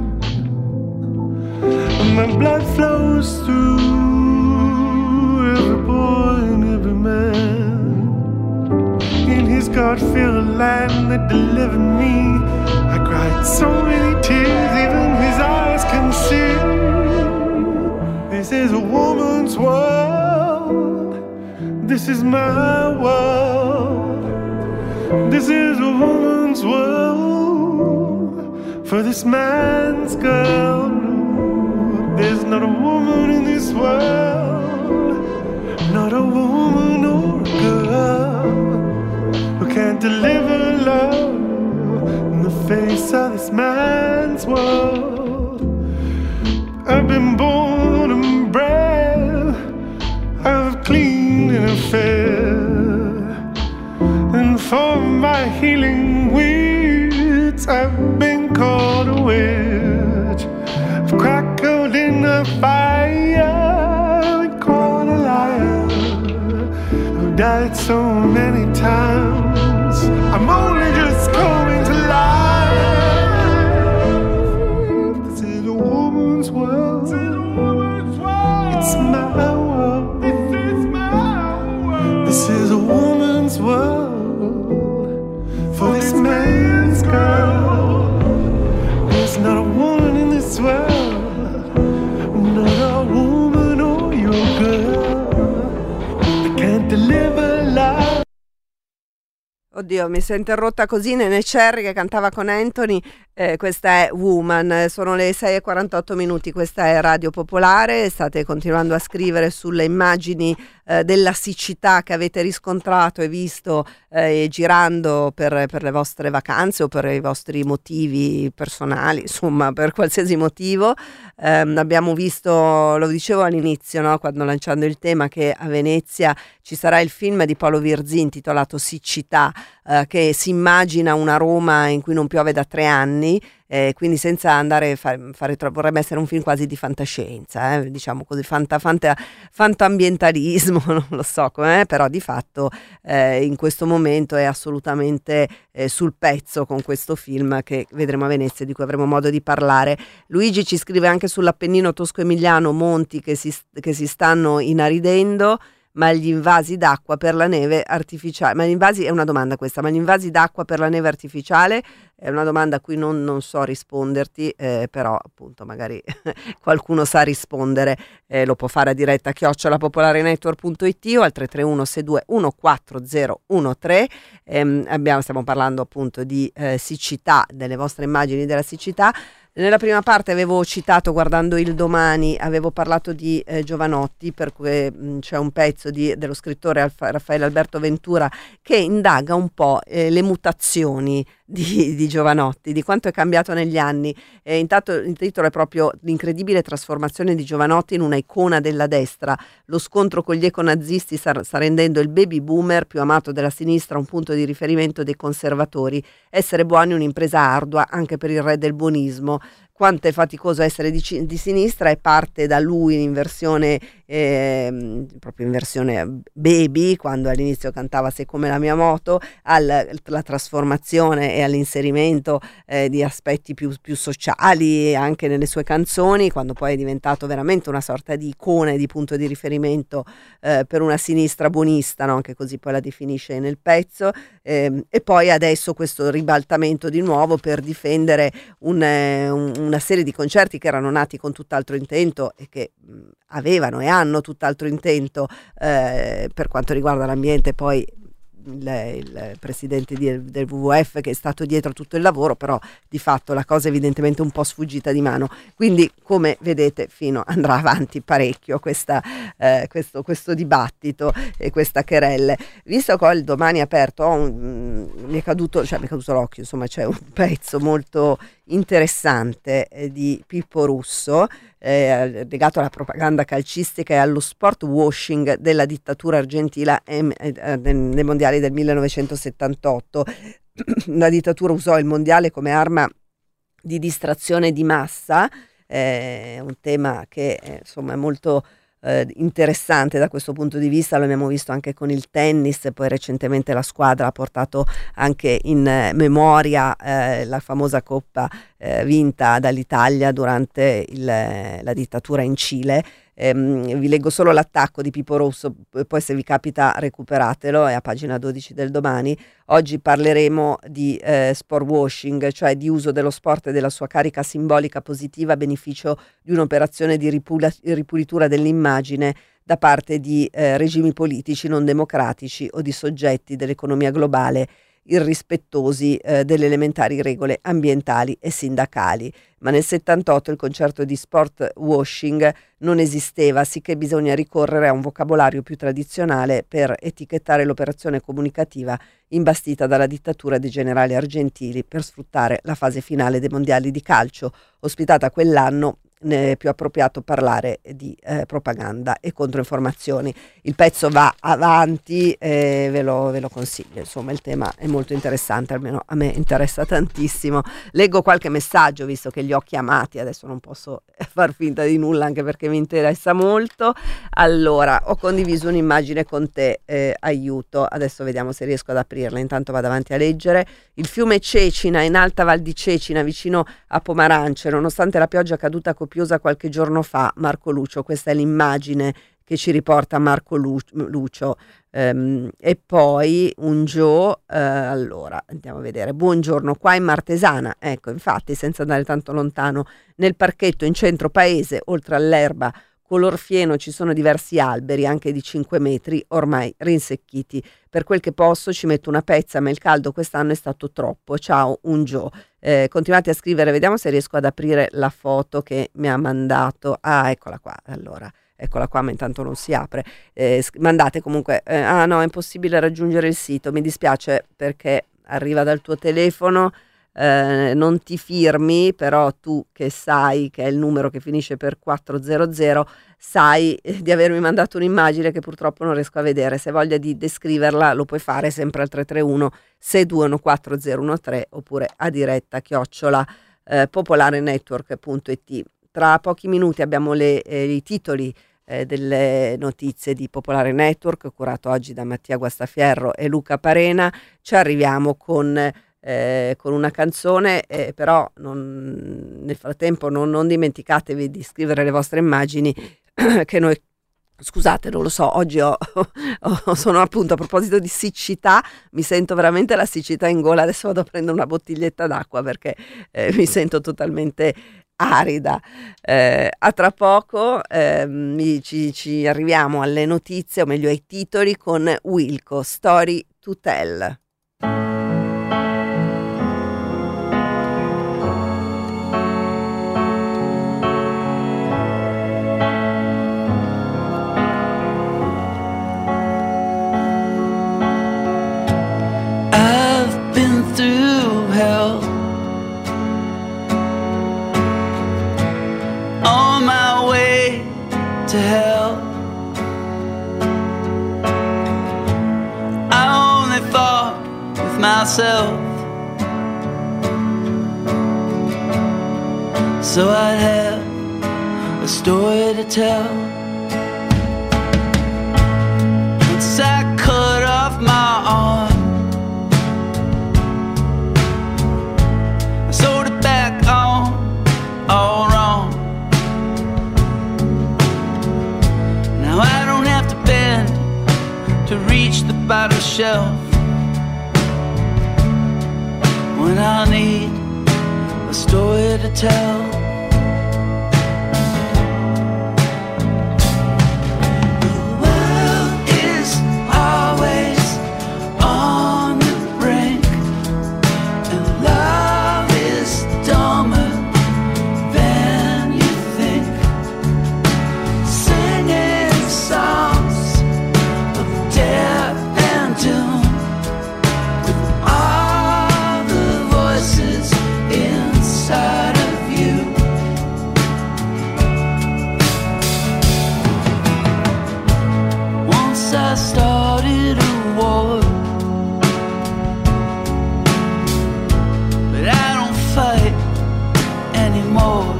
and my blood flows through every boy and every man. In his God-filled land that delivered me, I cried so many tears, even his eyes can see. This is a woman's world, this is my world. This is a woman's world for this man's girl. There's not a woman in this world, not a woman or a girl, who can't deliver love in the face of this man's world. I've been born and bred out of clean and affair, and for my healing weeds I've been called a witch. I've crackled in the fire and called a liar. I've died so many times, I'm only just coming to life. This is a woman's world, it's my world. This is a woman's world for this man's girl. There's not a woman in this world, not a woman or your girl, that can't deliver love. Oddio, mi si è interrotta così Nene Cherry che cantava con Anthony. Questa è Woman, sono le 6:48 minuti, questa è Radio Popolare. State continuando a scrivere sulle immagini della siccità che avete riscontrato e visto girando per le vostre vacanze o per i vostri motivi personali, insomma per qualsiasi motivo. Abbiamo visto, lo dicevo all'inizio, no, quando lanciando il tema, che a Venezia ci sarà il film di Paolo Virzì intitolato Siccità, che si immagina una Roma in cui non piove da 3 anni. Quindi senza andare a fare vorrebbe essere un film quasi di fantascienza, diciamo così, fantambientalismo, non lo so com'è, però di fatto in questo momento è assolutamente sul pezzo con questo film che vedremo a Venezia, di cui avremo modo di parlare. Luigi ci scrive anche sull'Appennino tosco-emiliano monti che si stanno inaridendo, ma gli invasi d'acqua per la neve artificiale, ma gli invasi, è una domanda questa, ma gli invasi d'acqua per la neve artificiale è una domanda a cui non so risponderti, però appunto magari qualcuno sa rispondere, lo può fare a diretta @popolarenetwork.it o al 331 621 4013. Stiamo parlando appunto di siccità, delle vostre immagini della siccità. Nella prima parte avevo citato, guardando il Domani, avevo parlato di Jovanotti, perché c'è un pezzo dello scrittore Raffaele Alberto Ventura che indaga un po' le mutazioni di Jovanotti, di quanto è cambiato negli anni. Intanto il titolo è proprio l'incredibile trasformazione di Jovanotti in una icona della destra. Lo scontro con gli econazisti sta rendendo il baby boomer più amato della sinistra un punto di riferimento dei conservatori. Essere buoni è un'impresa ardua anche per il re del buonismo. Quanto è faticoso essere di sinistra, e parte da lui in versione proprio in versione baby, quando all'inizio cantava Sei come la mia moto, alla trasformazione e all'inserimento di aspetti più sociali anche nelle sue canzoni, quando poi è diventato veramente una sorta di icona e di punto di riferimento per una sinistra buonista, no? Anche così poi la definisce nel pezzo, e poi adesso questo ribaltamento di nuovo per difendere una serie di concerti che erano nati con tutt'altro intento e che avevano e hanno tutt'altro intento per quanto riguarda l'ambiente, poi il presidente del WWF, che è stato dietro a tutto il lavoro, però di fatto la cosa è evidentemente un po' sfuggita di mano. Quindi, come vedete, andrà avanti parecchio questo dibattito e questa querelle. Visto che ho il Domani aperto, mi è caduto l'occhio, insomma c'è un pezzo molto interessante di Pippo Russo legato alla propaganda calcistica e allo sport washing della dittatura argentina nei mondiali del 1978. La dittatura usò il mondiale come arma di distrazione di massa, un tema che insomma è molto interessante da questo punto di vista. Lo abbiamo visto anche con il tennis, poi recentemente la squadra ha portato anche in memoria la famosa coppa vinta dall'Italia durante la dittatura in Cile. Vi leggo solo l'attacco di Pippo Russo, poi se vi capita recuperatelo, è a pagina 12 del Domani. Oggi parleremo di sport washing, cioè di uso dello sport e della sua carica simbolica positiva a beneficio di un'operazione di ripulitura dell'immagine da parte di regimi politici non democratici o di soggetti dell'economia globale irrispettosi delle elementari regole ambientali e sindacali. Ma nel 78 il concetto di sport washing non esisteva, sicché bisogna ricorrere a un vocabolario più tradizionale per etichettare l'operazione comunicativa imbastita dalla dittatura dei generali argentini per sfruttare la fase finale dei mondiali di calcio, ospitata quell'anno. Ne è più appropriato parlare di propaganda e controinformazioni. Il pezzo va avanti, ve lo consiglio, insomma il tema è molto interessante, almeno a me interessa tantissimo. Leggo qualche messaggio, visto che li ho chiamati, adesso non posso far finta di nulla anche perché mi interessa molto. Allora, ho condiviso un'immagine con te, aiuto, adesso vediamo se riesco ad aprirla, intanto vado avanti a leggere. Il fiume Cecina, in Alta Val di Cecina, vicino a Pomarance, nonostante la pioggia caduta copiosa qualche giorno fa. Marco Lucio, questa è l'immagine che ci riporta Marco Lucio. E poi un Gio, allora andiamo a vedere. Buongiorno, qua in Martesana, ecco, infatti senza andare tanto lontano, nel parchetto in centro paese, oltre all'erba color fieno, ci sono diversi alberi anche di 5 metri ormai rinsecchiti. Per quel che posso ci metto una pezza, ma il caldo quest'anno è stato troppo. Ciao, un Gio. Continuate a scrivere, vediamo se riesco ad aprire la foto che mi ha mandato. Ah, eccola qua, allora eccola qua, ma intanto non si apre. Mandate comunque, no, è impossibile raggiungere il sito, mi dispiace perché arriva dal tuo telefono. Non ti firmi, però tu che sai che è il numero che finisce per 400 sai di avermi mandato un'immagine che purtroppo non riesco a vedere. Se hai voglia di descriverla lo puoi fare sempre al 331 621 4013 oppure a diretta @popolarenetwork.it. Tra pochi minuti abbiamo i titoli delle notizie di Popolare Network, curato oggi da Mattia Guastafierro e Luca Parena. Ci arriviamo con una canzone, però nel frattempo non dimenticatevi di scrivere le vostre immagini che noi, scusate, non lo so, oggi sono appunto, a proposito di siccità, mi sento veramente la siccità in gola. Adesso vado a prendere una bottiglietta d'acqua perché mi sento totalmente arida. A tra poco ci arriviamo alle notizie, o meglio ai titoli, con Wilco, Story to Tell. Through hell, on my way to hell. I only fought with myself, so I'd have a story to tell. Once I cut off my arm, sewed it back on, all wrong. Now I don't have to bend to reach the bottom shelf when I need a story to tell. The world is always on Once I started a war, but I don't fight anymore.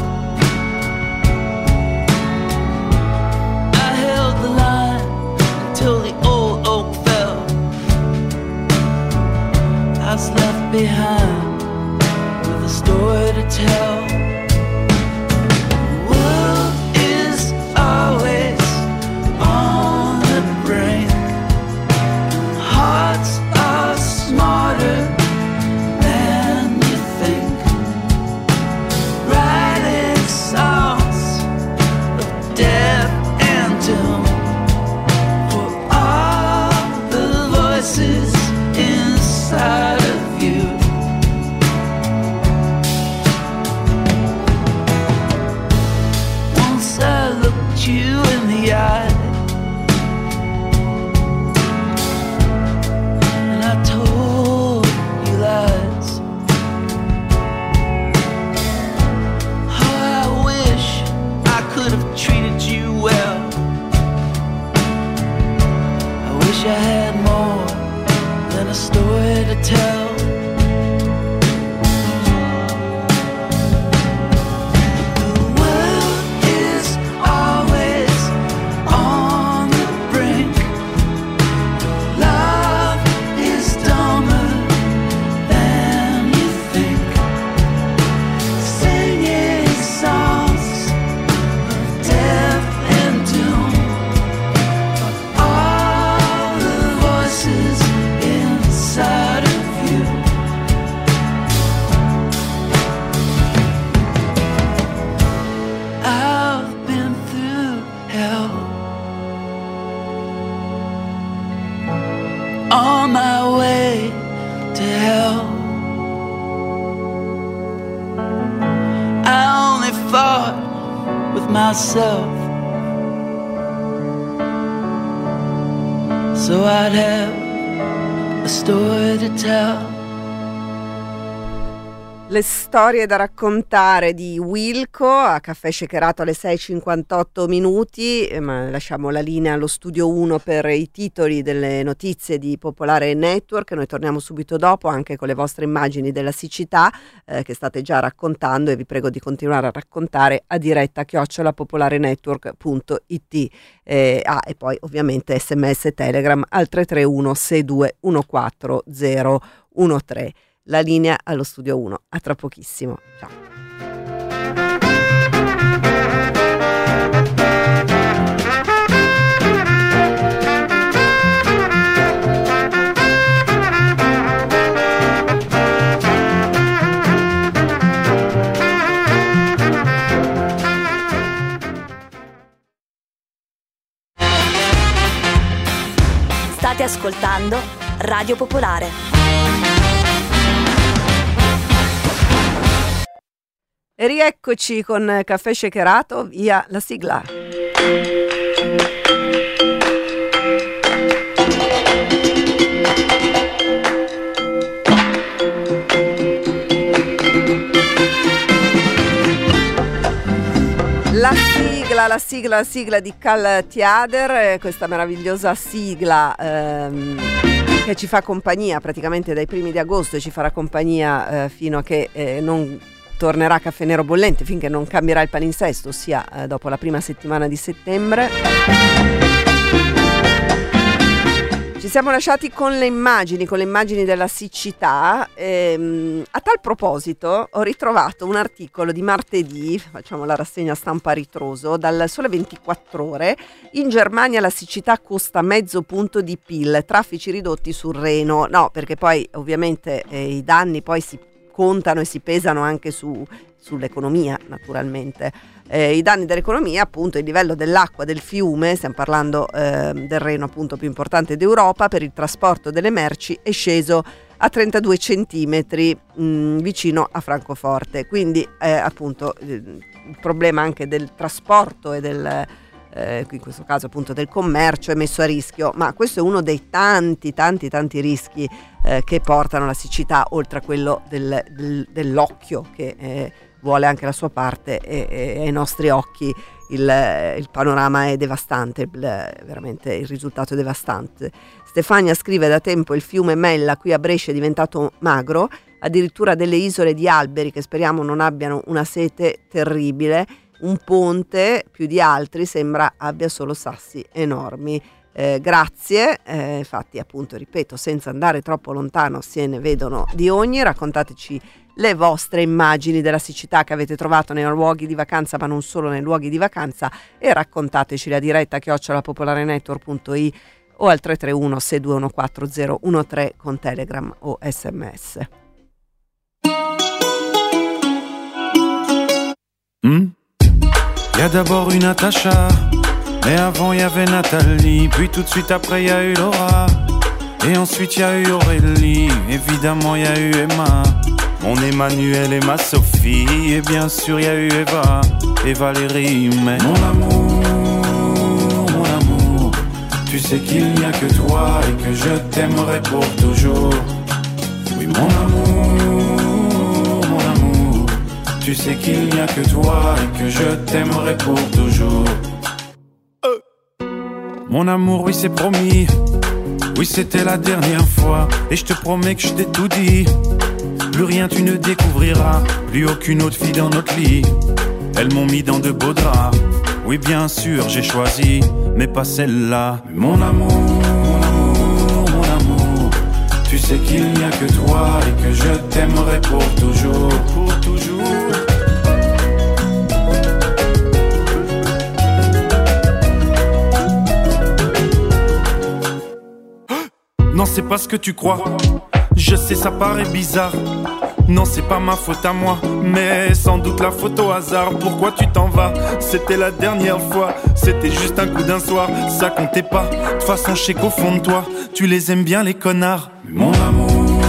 I held the line until the old oak fell. I was left behind with a story to tell. The world is always on the brink. Hearts are smarter than you think. Writing songs of death and doom for all the voices inside of you. Once I looked you in the eye, and I told you lies. Oh, I wish I could have treated you well. I wish I had more than a story to tell. The world is always on the brink. Love is dumber than you think. Singing songs of death and doom for all the voices inside of you. I've been through hell on my way to hell. I only fought with myself, so I'd have a story to tell. Le storie da raccontare di Wilco a Caffè Shakerato alle 6:58 minuti, ma lasciamo la linea allo studio 1 per i titoli delle notizie di Popolare Network. Noi torniamo subito dopo anche con le vostre immagini della siccità che state già raccontando, e vi prego di continuare a raccontare a diretta @popolarenetwork.it e poi ovviamente SMS e Telegram al 331 62 140 013. La linea allo studio 1, a tra pochissimo, ciao. State ascoltando Radio Popolare. E rieccoci con Caffè Shakerato, via la sigla. La sigla di Cal Tjader, questa meravigliosa sigla che ci fa compagnia praticamente dai primi di agosto e ci farà compagnia fino a che non tornerà Caffè Nero Bollente, finché non cambierà il palinsesto, ossia dopo la prima settimana di settembre. Ci siamo lasciati con le immagini della siccità. A tal proposito ho ritrovato un articolo di martedì, facciamo la rassegna stampa a ritroso, dal Sole 24 Ore. In Germania la siccità costa mezzo punto di PIL, traffici ridotti sul Reno. No, perché poi ovviamente i danni poi si contano e si pesano anche sull'economia, naturalmente. I danni dell'economia, appunto, il livello dell'acqua del fiume, stiamo parlando del Reno appunto più importante d'Europa, per il trasporto delle merci è sceso a 32 centimetri vicino a Francoforte, quindi appunto il problema anche del trasporto e in questo caso appunto del commercio è messo a rischio, ma questo è uno dei tanti rischi che portano alla siccità, oltre a quello dell'occhio che vuole anche la sua parte, e ai nostri occhi il panorama è devastante, veramente il risultato è devastante. Stefania scrive: da tempo il fiume Mella qui a Brescia è diventato magro, addirittura delle isole di alberi che speriamo non abbiano una sete terribile, un ponte più di altri sembra abbia solo sassi enormi. Grazie, infatti appunto ripeto, senza andare troppo lontano se ne vedono di ogni. Raccontateci le vostre immagini della siccità che avete trovato nei luoghi di vacanza, ma non solo nei luoghi di vacanza, e raccontateci la diretta @popolarenetwork.it o al 331 6214 con Telegram o SMS. Y a d'abord une Natacha, mais avant y avait Nathalie, puis tout de suite après y a eu Laura, et ensuite y a eu Aurélie, évidemment y a eu Emma, mon Emmanuel et ma Sophie, et bien sûr y a eu Eva et Valérie, mais mon amour, tu sais qu'il n'y a que toi et que je t'aimerai pour toujours. Oui mon amour, tu sais qu'il n'y a que toi et que je t'aimerai pour toujours. Mon amour, oui c'est promis, oui c'était la dernière fois, et je te promets que je t'ai tout dit. Plus rien tu ne découvriras, plus aucune autre fille dans notre lit. Elles m'ont mis dans de beaux draps, oui bien sûr j'ai choisi, mais pas celle-là. Mon amour, tu sais qu'il n'y a que toi et que je t'aimerai pour toujours, pour toujours. Non, c'est pas ce que tu crois. Je sais, ça paraît bizarre. Non, c'est pas ma faute à moi, mais sans doute la faute au hasard. Pourquoi tu t'en vas? C'était la dernière fois. C'était juste un coup d'un soir, ça comptait pas. De toute façon, je sais qu'au fond de toi, tu les aimes bien les connards. Mais mon amour,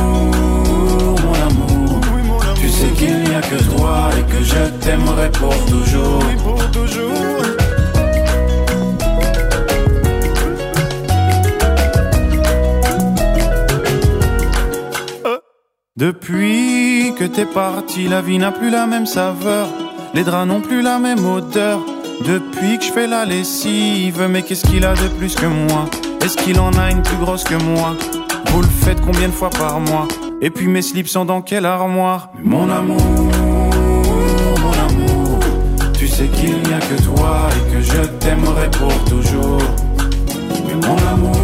oui, mon amour, tu sais qu'il n'y a que toi et que je t'aimerai pour toujours. Oui, pour toujours. Depuis que t'es parti, la vie n'a plus la même saveur. Les draps n'ont plus la même odeur. Depuis que je fais la lessive, mais qu'est-ce qu'il a de plus que moi? Est-ce qu'il en a une plus grosse que moi? Vous le faites combien de fois par mois? Et puis mes slips sont dans quelle armoire? Mon amour, tu sais qu'il n'y a que toi et que je t'aimerai pour toujours. Mais mon amour,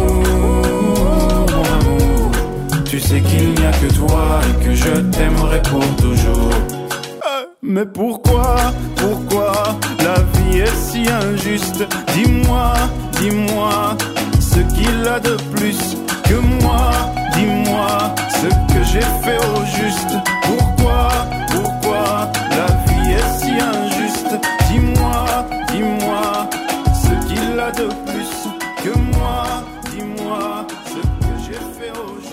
tu sais qu'il n'y a que toi et que je t'aimerai pour toujours. Mais pourquoi la vie est si injuste? Dis-moi, ce qu'il a de plus que moi. Dis-moi ce que j'ai fait au juste. Pourquoi la vie est si injuste? Dis-moi ce qu'il a de plus que moi. Dis-moi ce que j'ai fait au juste.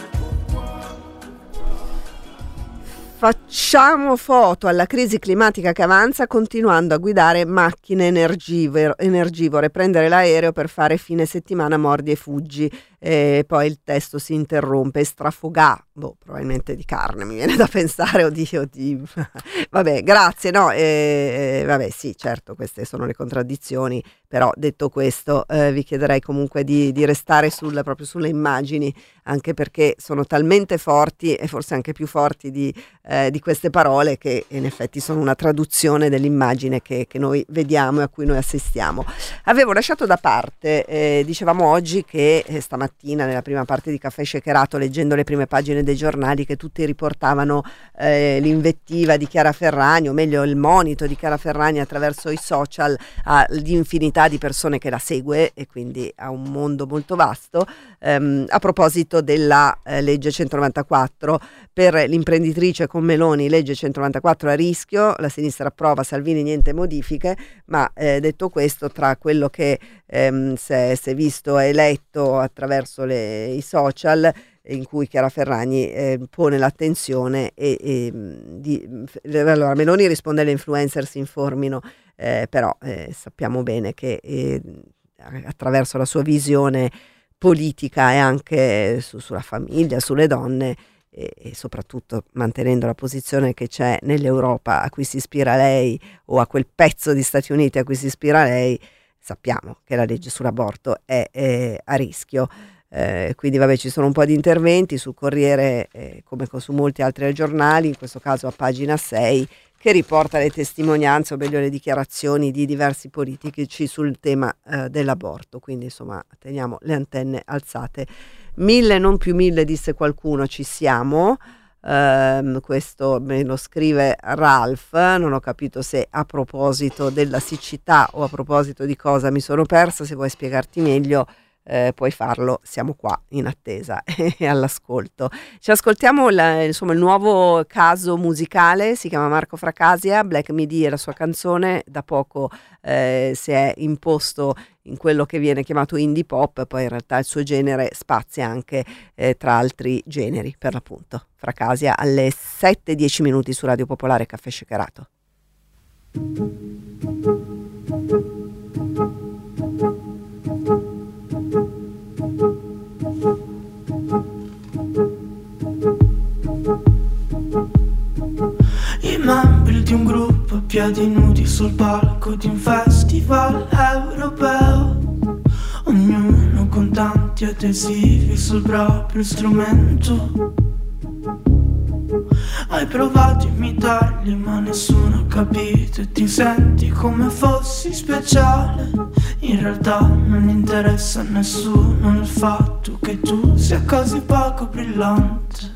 Facciamo foto alla crisi climatica che avanza continuando a guidare macchine energivore, prendere l'aereo per fare fine settimana mordi e fuggi. Poi il testo si interrompe, strafogà, probabilmente di carne, mi viene da pensare, oddio. Vabbè, grazie, no, vabbè sì, certo, queste sono le contraddizioni, però detto questo vi chiederei comunque di restare proprio sulle immagini, anche perché sono talmente forti e forse anche più forti di queste parole, che in effetti sono una traduzione dell'immagine che noi vediamo e a cui noi assistiamo. Avevo lasciato da parte, dicevamo oggi che stamattina nella prima parte di Caffè Shakerato, leggendo le prime pagine dei giornali, che tutti riportavano l'invettiva di Chiara Ferragni, o meglio il monito di Chiara Ferragni attraverso i social all'infinità di persone che la segue, e quindi a un mondo molto vasto, a proposito della legge 194 per l'imprenditrice con Meloni, legge 194 a rischio, la sinistra approva, Salvini niente modifiche. Ma detto questo, tra quello che si è visto e letto attraverso i social, in cui Chiara Ferragni pone l'attenzione allora Meloni risponde alle influencer si informino, però sappiamo bene che attraverso la sua visione politica e anche sulla famiglia, sulle donne, e soprattutto mantenendo la posizione che c'è nell'Europa a cui si ispira lei, o a quel pezzo di Stati Uniti a cui si ispira lei, sappiamo che la legge sull'aborto è a rischio. Quindi vabbè, ci sono un po' di interventi sul Corriere, come su molti altri giornali, in questo caso a pagina 6, che riporta le testimonianze, o meglio le dichiarazioni di diversi politici sul tema dell'aborto. Quindi insomma teniamo le antenne alzate. 1000 non più 1000, disse qualcuno, ci siamo. Questo me lo scrive Ralph, non ho capito se a proposito della siccità o a proposito di cosa, mi sono persa. Se vuoi spiegarti meglio puoi farlo, siamo qua in attesa e all'ascolto. Ci ascoltiamo il nuovo caso musicale, si chiama Marco Fracasia, Black Midi è la sua canzone, da poco si è imposto in quello che viene chiamato indie pop, poi in realtà il suo genere spazia anche tra altri generi, per l'appunto. Fracasia alle 7:10 minuti su Radio Popolare, Caffè Shakerato. I membri di un gruppo a piedi nudi sul palco di un festival europeo, ognuno con tanti adesivi sul proprio strumento. Hai provato a imitarli ma nessuno ha capito e ti senti come fossi speciale. In realtà non interessa a nessuno il fatto che tu sia così poco brillante.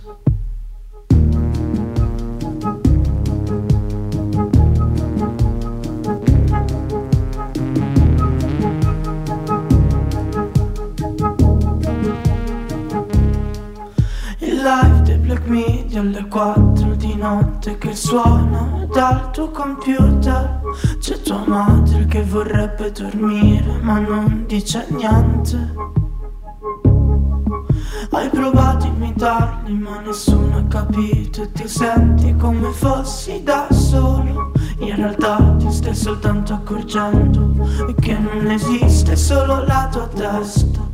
Live dei Black Media alle 4 di notte che suona dal tuo computer. C'è tua madre che vorrebbe dormire ma non dice niente. Hai provato a imitarli ma nessuno ha capito e ti senti come fossi da solo. In realtà ti stai soltanto accorgendo che non esiste solo la tua testa.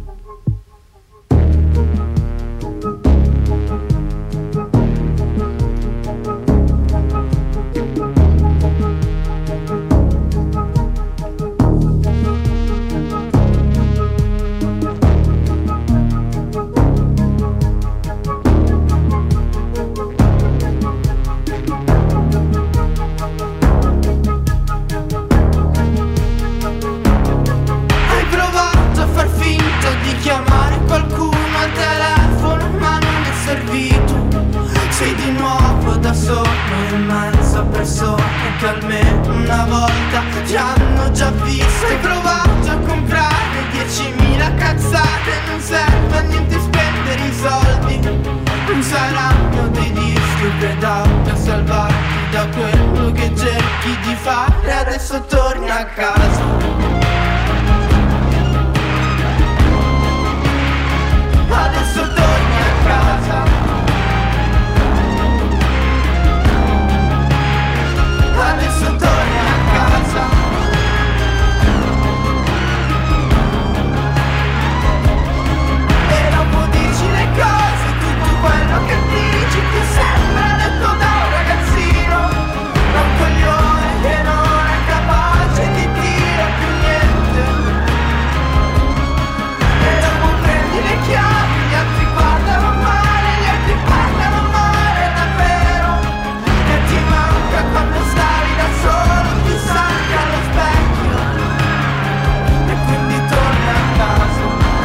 Che almeno una volta ti hanno già visto. Hai provato a comprare 10.000 cazzate, non serve a niente spendere i soldi. Non saranno dei dischi pedati a salvarti da quello che cerchi di fare. Adesso torni a casa. Adesso torni a casa. Adesso torni a casa. E dopo dici le cose, tutto quello che dici ti sembra detto da un ragazzino, da un coglione che non è capace di dire più niente. E dopo prendi le chiavi, gli altri guardano male, gli altri parlano male davvero. E ti manca quando stai da solo, ti sanca allo specchio e quindi torni a casa.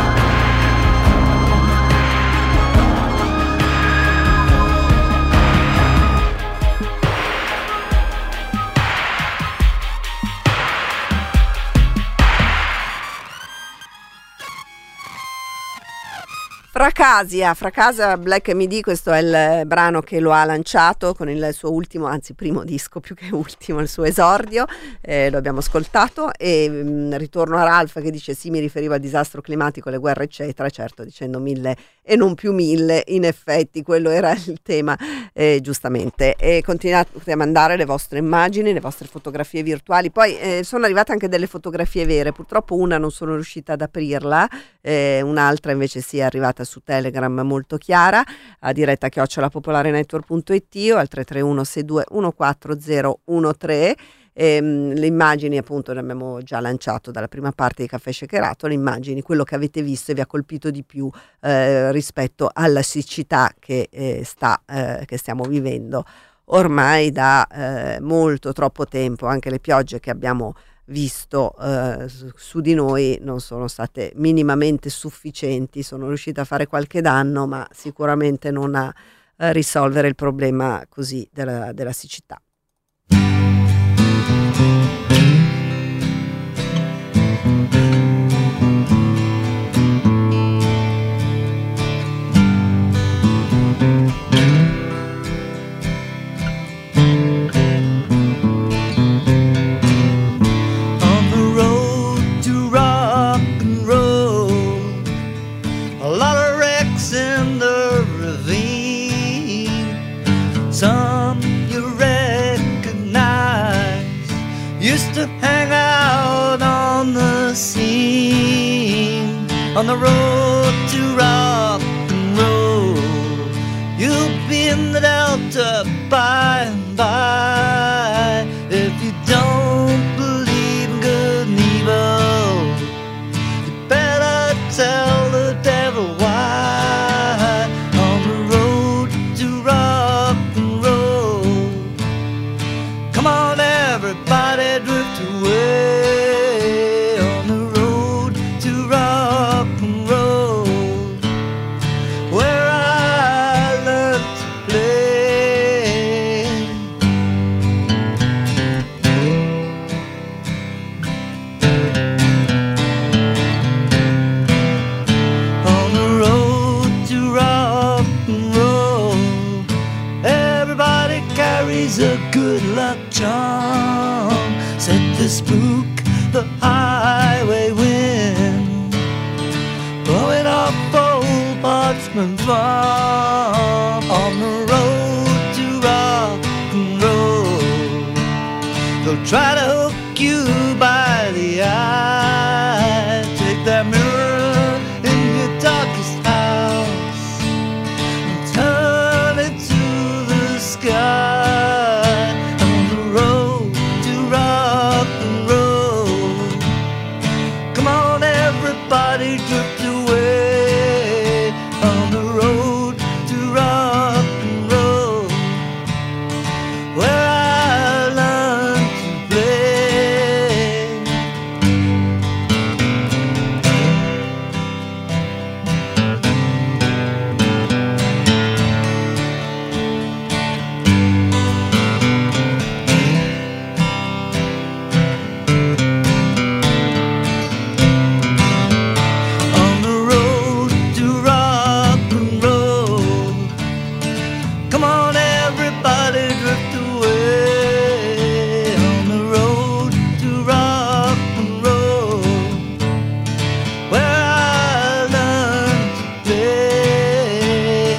Fracasia Black Midi, questo è il brano che lo ha lanciato con il suo ultimo, anzi primo disco più che ultimo, il suo esordio, lo abbiamo ascoltato. E ritorno a Ralph che dice sì, mi riferivo al disastro climatico, le guerre eccetera, certo dicendo 1000 e non più 1000, in effetti quello era il tema, giustamente. E continuate a mandare le vostre immagini, le vostre fotografie virtuali, poi sono arrivate anche delle fotografie vere, purtroppo una non sono riuscita ad aprirla, un'altra invece sì è arrivata diretta su Telegram molto chiara, a diretta @popolarenetwork.it o al 331 62 14013. Le immagini appunto le abbiamo già lanciato dalla prima parte di Caffè Shakerato, le immagini, quello che avete visto e vi ha colpito di più rispetto alla siccità che stiamo vivendo ormai da molto troppo tempo. Anche le piogge che abbiamo visto su di noi non sono state minimamente sufficienti, sono riuscite a fare qualche danno ma sicuramente non a risolvere il problema così della siccità. Some you recognize used to hang out on the scene. On the road to rock and roll, you'll be in the Delta by and by. If you don't believe in good and evil, you better tell the devil why. On the road to rock and roll, come on everybody, drift away. On the road to rock and roll, where I learned to play. On the road to rock and roll, everybody carries a good luck charm, said to spook the highway wind, blowing off old Parchment Farm. On the road to rock and roll, they'll try to hook you by the eye, take that mirror in your darkest house and turn it to the sky. On the road to rock and roll, come on everybody, drift away. On the road to rock and roll, where I learned to play. On the road to rock and roll, come on everybody, drift away. On the road to rock and roll, where I learned to play.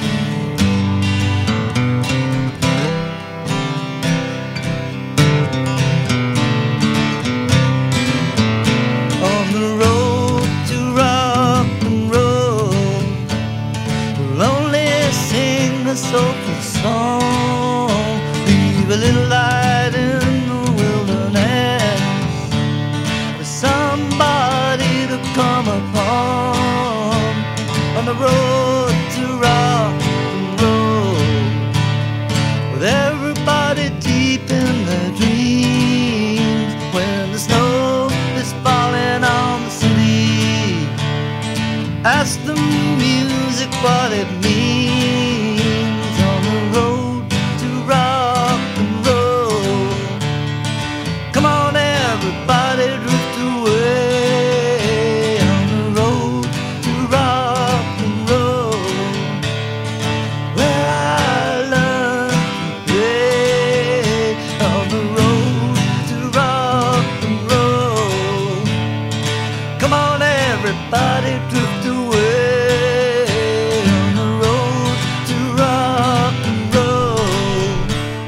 On the road to rock and roll, we'll only sing a soulful song, leave a little light in the wilderness for somebody to come upon. On the road to rock and roll, with everybody deep in their dreams, when the snow is falling on the city, ask the music what it means. On the road to rock and roll, come on everybody, drift away. On the road to rock and roll, where I learned to play. On the road to rock and roll, come on everybody, drift away. On the road to rock and roll. A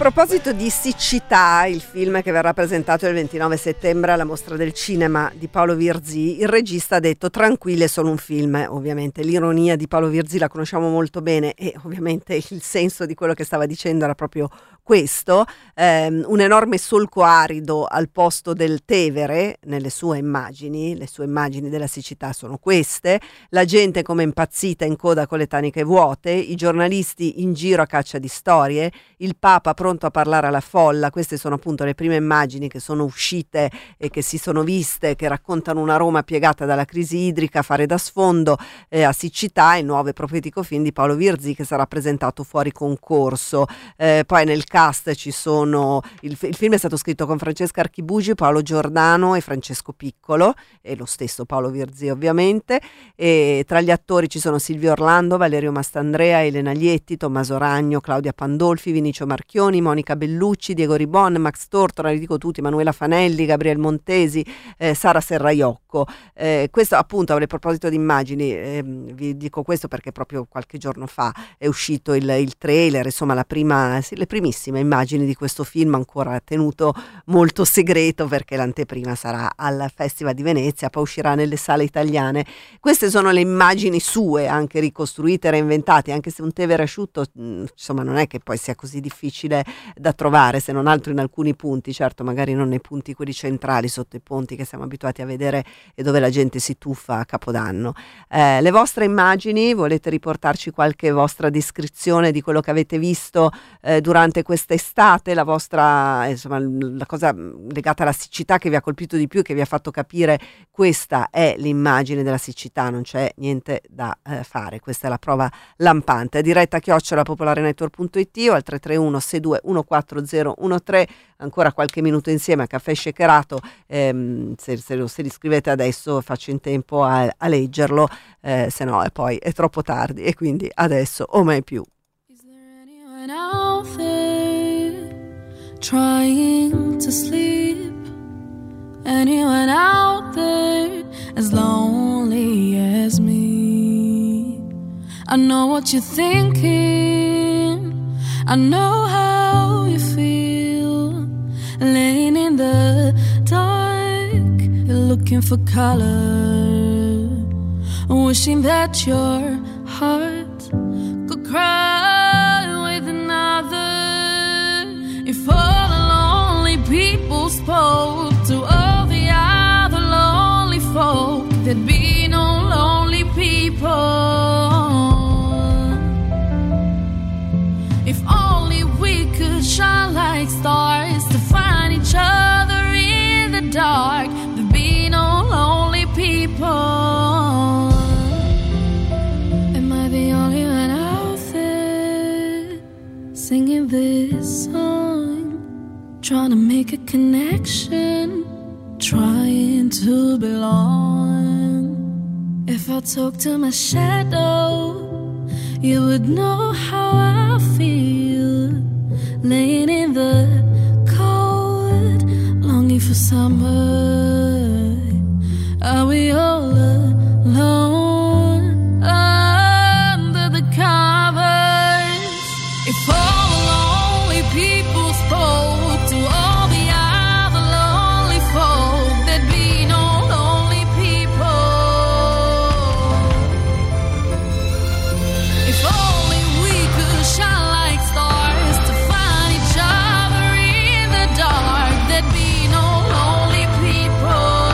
proposito di siccità, il film che verrà presentato il 29 settembre alla Mostra del Cinema di Paolo Virzì, il regista ha detto: tranquillo, è solo un film. Ovviamente l'ironia di Paolo Virzì la conosciamo molto bene e ovviamente il senso di quello che stava dicendo era proprio questo, un enorme solco arido al posto del Tevere nelle sue immagini. Le sue immagini della siccità sono queste: la gente come impazzita in coda con le taniche vuote, i giornalisti in giro a caccia di storie, il Papa pronto a parlare alla folla. Queste sono appunto le prime immagini che sono uscite e che si sono viste, che raccontano una Roma piegata dalla crisi idrica, fare da sfondo a siccità, il nuovo e profetico film di Paolo Virzì che sarà presentato fuori concorso. Poi nel cast ci sono il film è stato scritto con Francesca Archibugi, Paolo Giordano e Francesco Piccolo, e lo stesso Paolo Virzì ovviamente, e tra gli attori ci sono Silvio Orlando, Valerio Mastandrea, Elena Lietti, Tommaso Ragno, Claudia Pandolfi, Vinicio Marchioni, Monica Bellucci, Diego Ribon, Max Tortora, li dico tutti, Manuela Fanelli, Gabriel Montesi, Sara Serraiocco. Questo appunto a proposito di immagini, vi dico questo perché proprio qualche giorno fa è uscito il trailer, insomma le primissime immagini di questo film, ancora tenuto molto segreto perché l'anteprima sarà al Festival di Venezia, poi uscirà nelle sale italiane. Queste sono le immagini sue, anche ricostruite, reinventate, anche se un Tevere asciutto insomma non è che poi sia così difficile da trovare, se non altro in alcuni punti, certo magari non nei punti quelli centrali sotto i ponti che siamo abituati a vedere e dove la gente si tuffa a Capodanno. Le vostre immagini, volete riportarci qualche vostra descrizione di quello che avete visto durante quest'estate, la vostra, insomma, la cosa legata alla siccità che vi ha colpito di più e che vi ha fatto capire questa è l'immagine della siccità, non c'è niente da fare, questa è la prova lampante. Diretta @popolarenetwork.it o al 331 62 14013. Ancora qualche minuto insieme a Caffè Shakerato, se li scrivete adesso faccio in tempo a leggerlo, se no poi è troppo tardi e quindi adesso o mai più. Out there trying to sleep, anyone out there as lonely as me? I know what you're thinking, I know how you feel, laying in the dark, you're looking for color, wishing that your heart could cry with another. If all the lonely people spoke to all the other lonely folk, there'd be no lonely people. If only we could shine like stars to find each other in the dark, there'd be no lonely people. Am I the only one out there singing this song, trying to make a connection, trying to belong? If I talk to my shadow, you would know how I feel, laying in the cold, longing for summer. Are we all alone under the covers? If all the lonely people spoke to all the other lonely folk, there'd be no lonely people. If only we could shine like stars to find each other in the dark, there'd be no lonely people.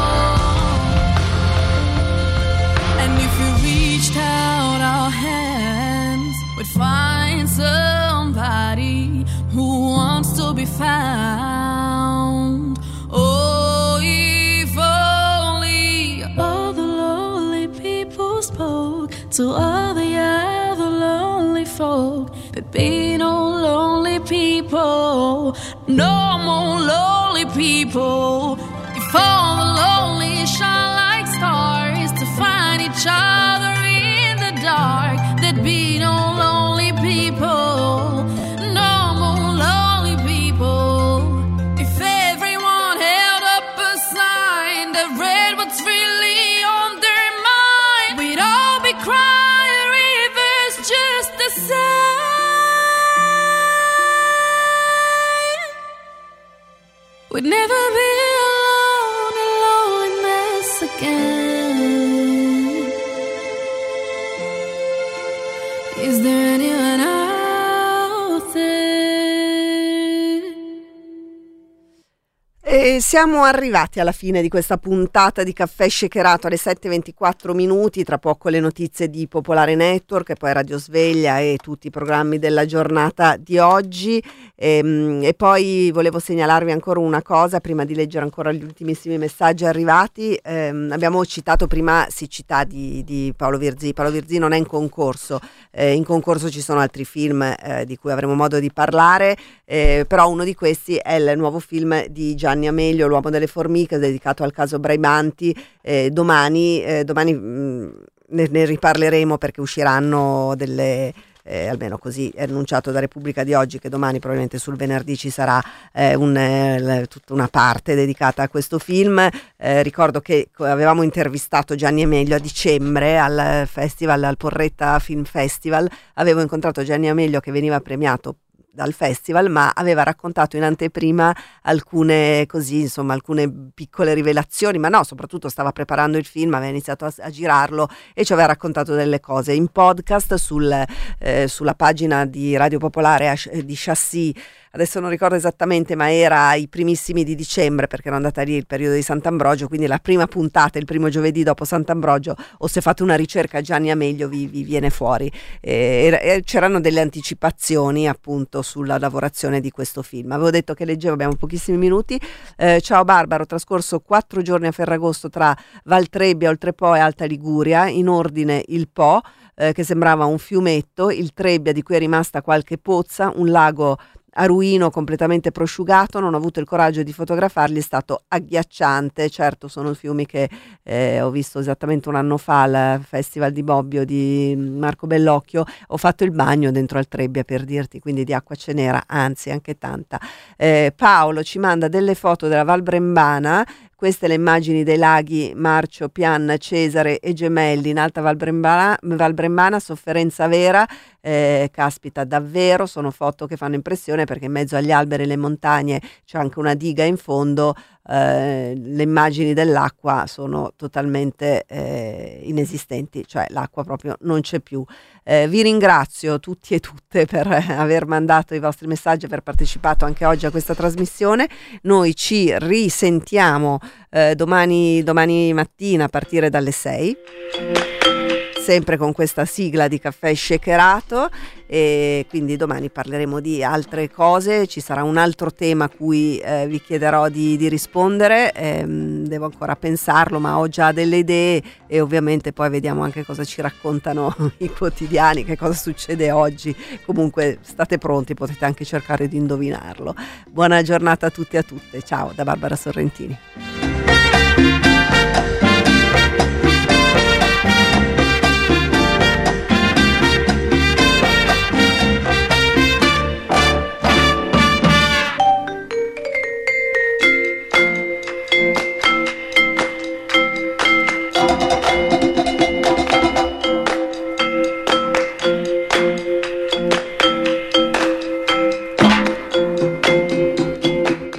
And if we reached out our hands, we'd find somebody who wants to be found. Oh, if only all the lonely people spoke to all the other lonely folk, there'd be no lonely people, no more lonely people. If all the lonely shine like stars to find each other in the dark, there'd be no lonely people, no more lonely people. If everyone held up a sign that read what's really on their mind, we'd all be crying rivers just the same. Is there anyone out there? E siamo arrivati alla fine di questa puntata di Caffè Shakerato alle 7:24 minuti, tra poco le notizie di Popolare Network e poi Radio Sveglia e tutti i programmi della giornata di oggi. E poi volevo segnalarvi ancora una cosa prima di leggere ancora gli ultimissimi messaggi arrivati. Abbiamo citato prima Siccità di Paolo Virzì. Paolo Virzì non è in concorso ci sono altri film di cui avremo modo di parlare, però uno di questi è il nuovo film di Gianni Amelio, L'uomo delle formiche, dedicato al caso Braibanti. Domani ne riparleremo, perché usciranno delle almeno così è annunciato da Repubblica di oggi, che domani, probabilmente sul venerdì, ci sarà tutta una parte dedicata a questo film. Ricordo che avevamo intervistato Gianni Amelio a dicembre al festival, al Porretta Film Festival. Avevo incontrato Gianni Amelio che veniva premiato dal festival, ma aveva raccontato in anteprima alcune piccole rivelazioni, ma no, soprattutto stava preparando il film, aveva iniziato a girarlo e ci aveva raccontato delle cose in podcast sulla pagina di Radio Popolare di Chassis. Adesso non ricordo esattamente, ma era i primissimi di dicembre, perché ero andata lì il periodo di Sant'Ambrogio, quindi la prima puntata, il primo giovedì dopo Sant'Ambrogio, o se fate una ricerca Gianni Amelio vi viene fuori. C'erano delle anticipazioni appunto sulla lavorazione di questo film. Avevo detto che leggevo, abbiamo pochissimi minuti. Ciao Barbara, ho trascorso 4 giorni a Ferragosto tra Valtrebbia, Oltrepo e Alta Liguria, in ordine il Po, che sembrava un fiumetto, il Trebbia di cui è rimasta qualche pozza, un lago a ruino completamente prosciugato. Non ho avuto il coraggio di fotografarli, è stato agghiacciante. Certo, sono fiumi che ho visto esattamente un anno fa al Festival di Bobbio di Marco Bellocchio. Ho fatto il bagno dentro al Trebbia, per dirti, quindi di acqua ce n'era, anzi anche tanta. Paolo ci manda delle foto della Val Brembana. Queste le immagini dei laghi Marcio, Pian, Cesare e Gemelli in Alta Val Brembana, sofferenza vera. Caspita, davvero, sono foto che fanno impressione, perché in mezzo agli alberi e le montagne c'è anche una diga in fondo. Le immagini dell'acqua sono totalmente inesistenti, cioè l'acqua proprio non c'è più. Vi ringrazio tutti e tutte per aver mandato i vostri messaggi, aver partecipato anche oggi a questa trasmissione. Noi ci risentiamo domani mattina a partire dalle 6, sempre con questa sigla di Caffè Shakerato, e quindi domani parleremo di altre cose. Ci sarà un altro tema a cui vi chiederò di rispondere, devo ancora pensarlo, ma ho già delle idee, e ovviamente poi vediamo anche cosa ci raccontano i quotidiani, che cosa succede oggi. Comunque state pronti, potete anche cercare di indovinarlo. Buona giornata a tutti e a tutte, ciao da Barbara Sorrentini.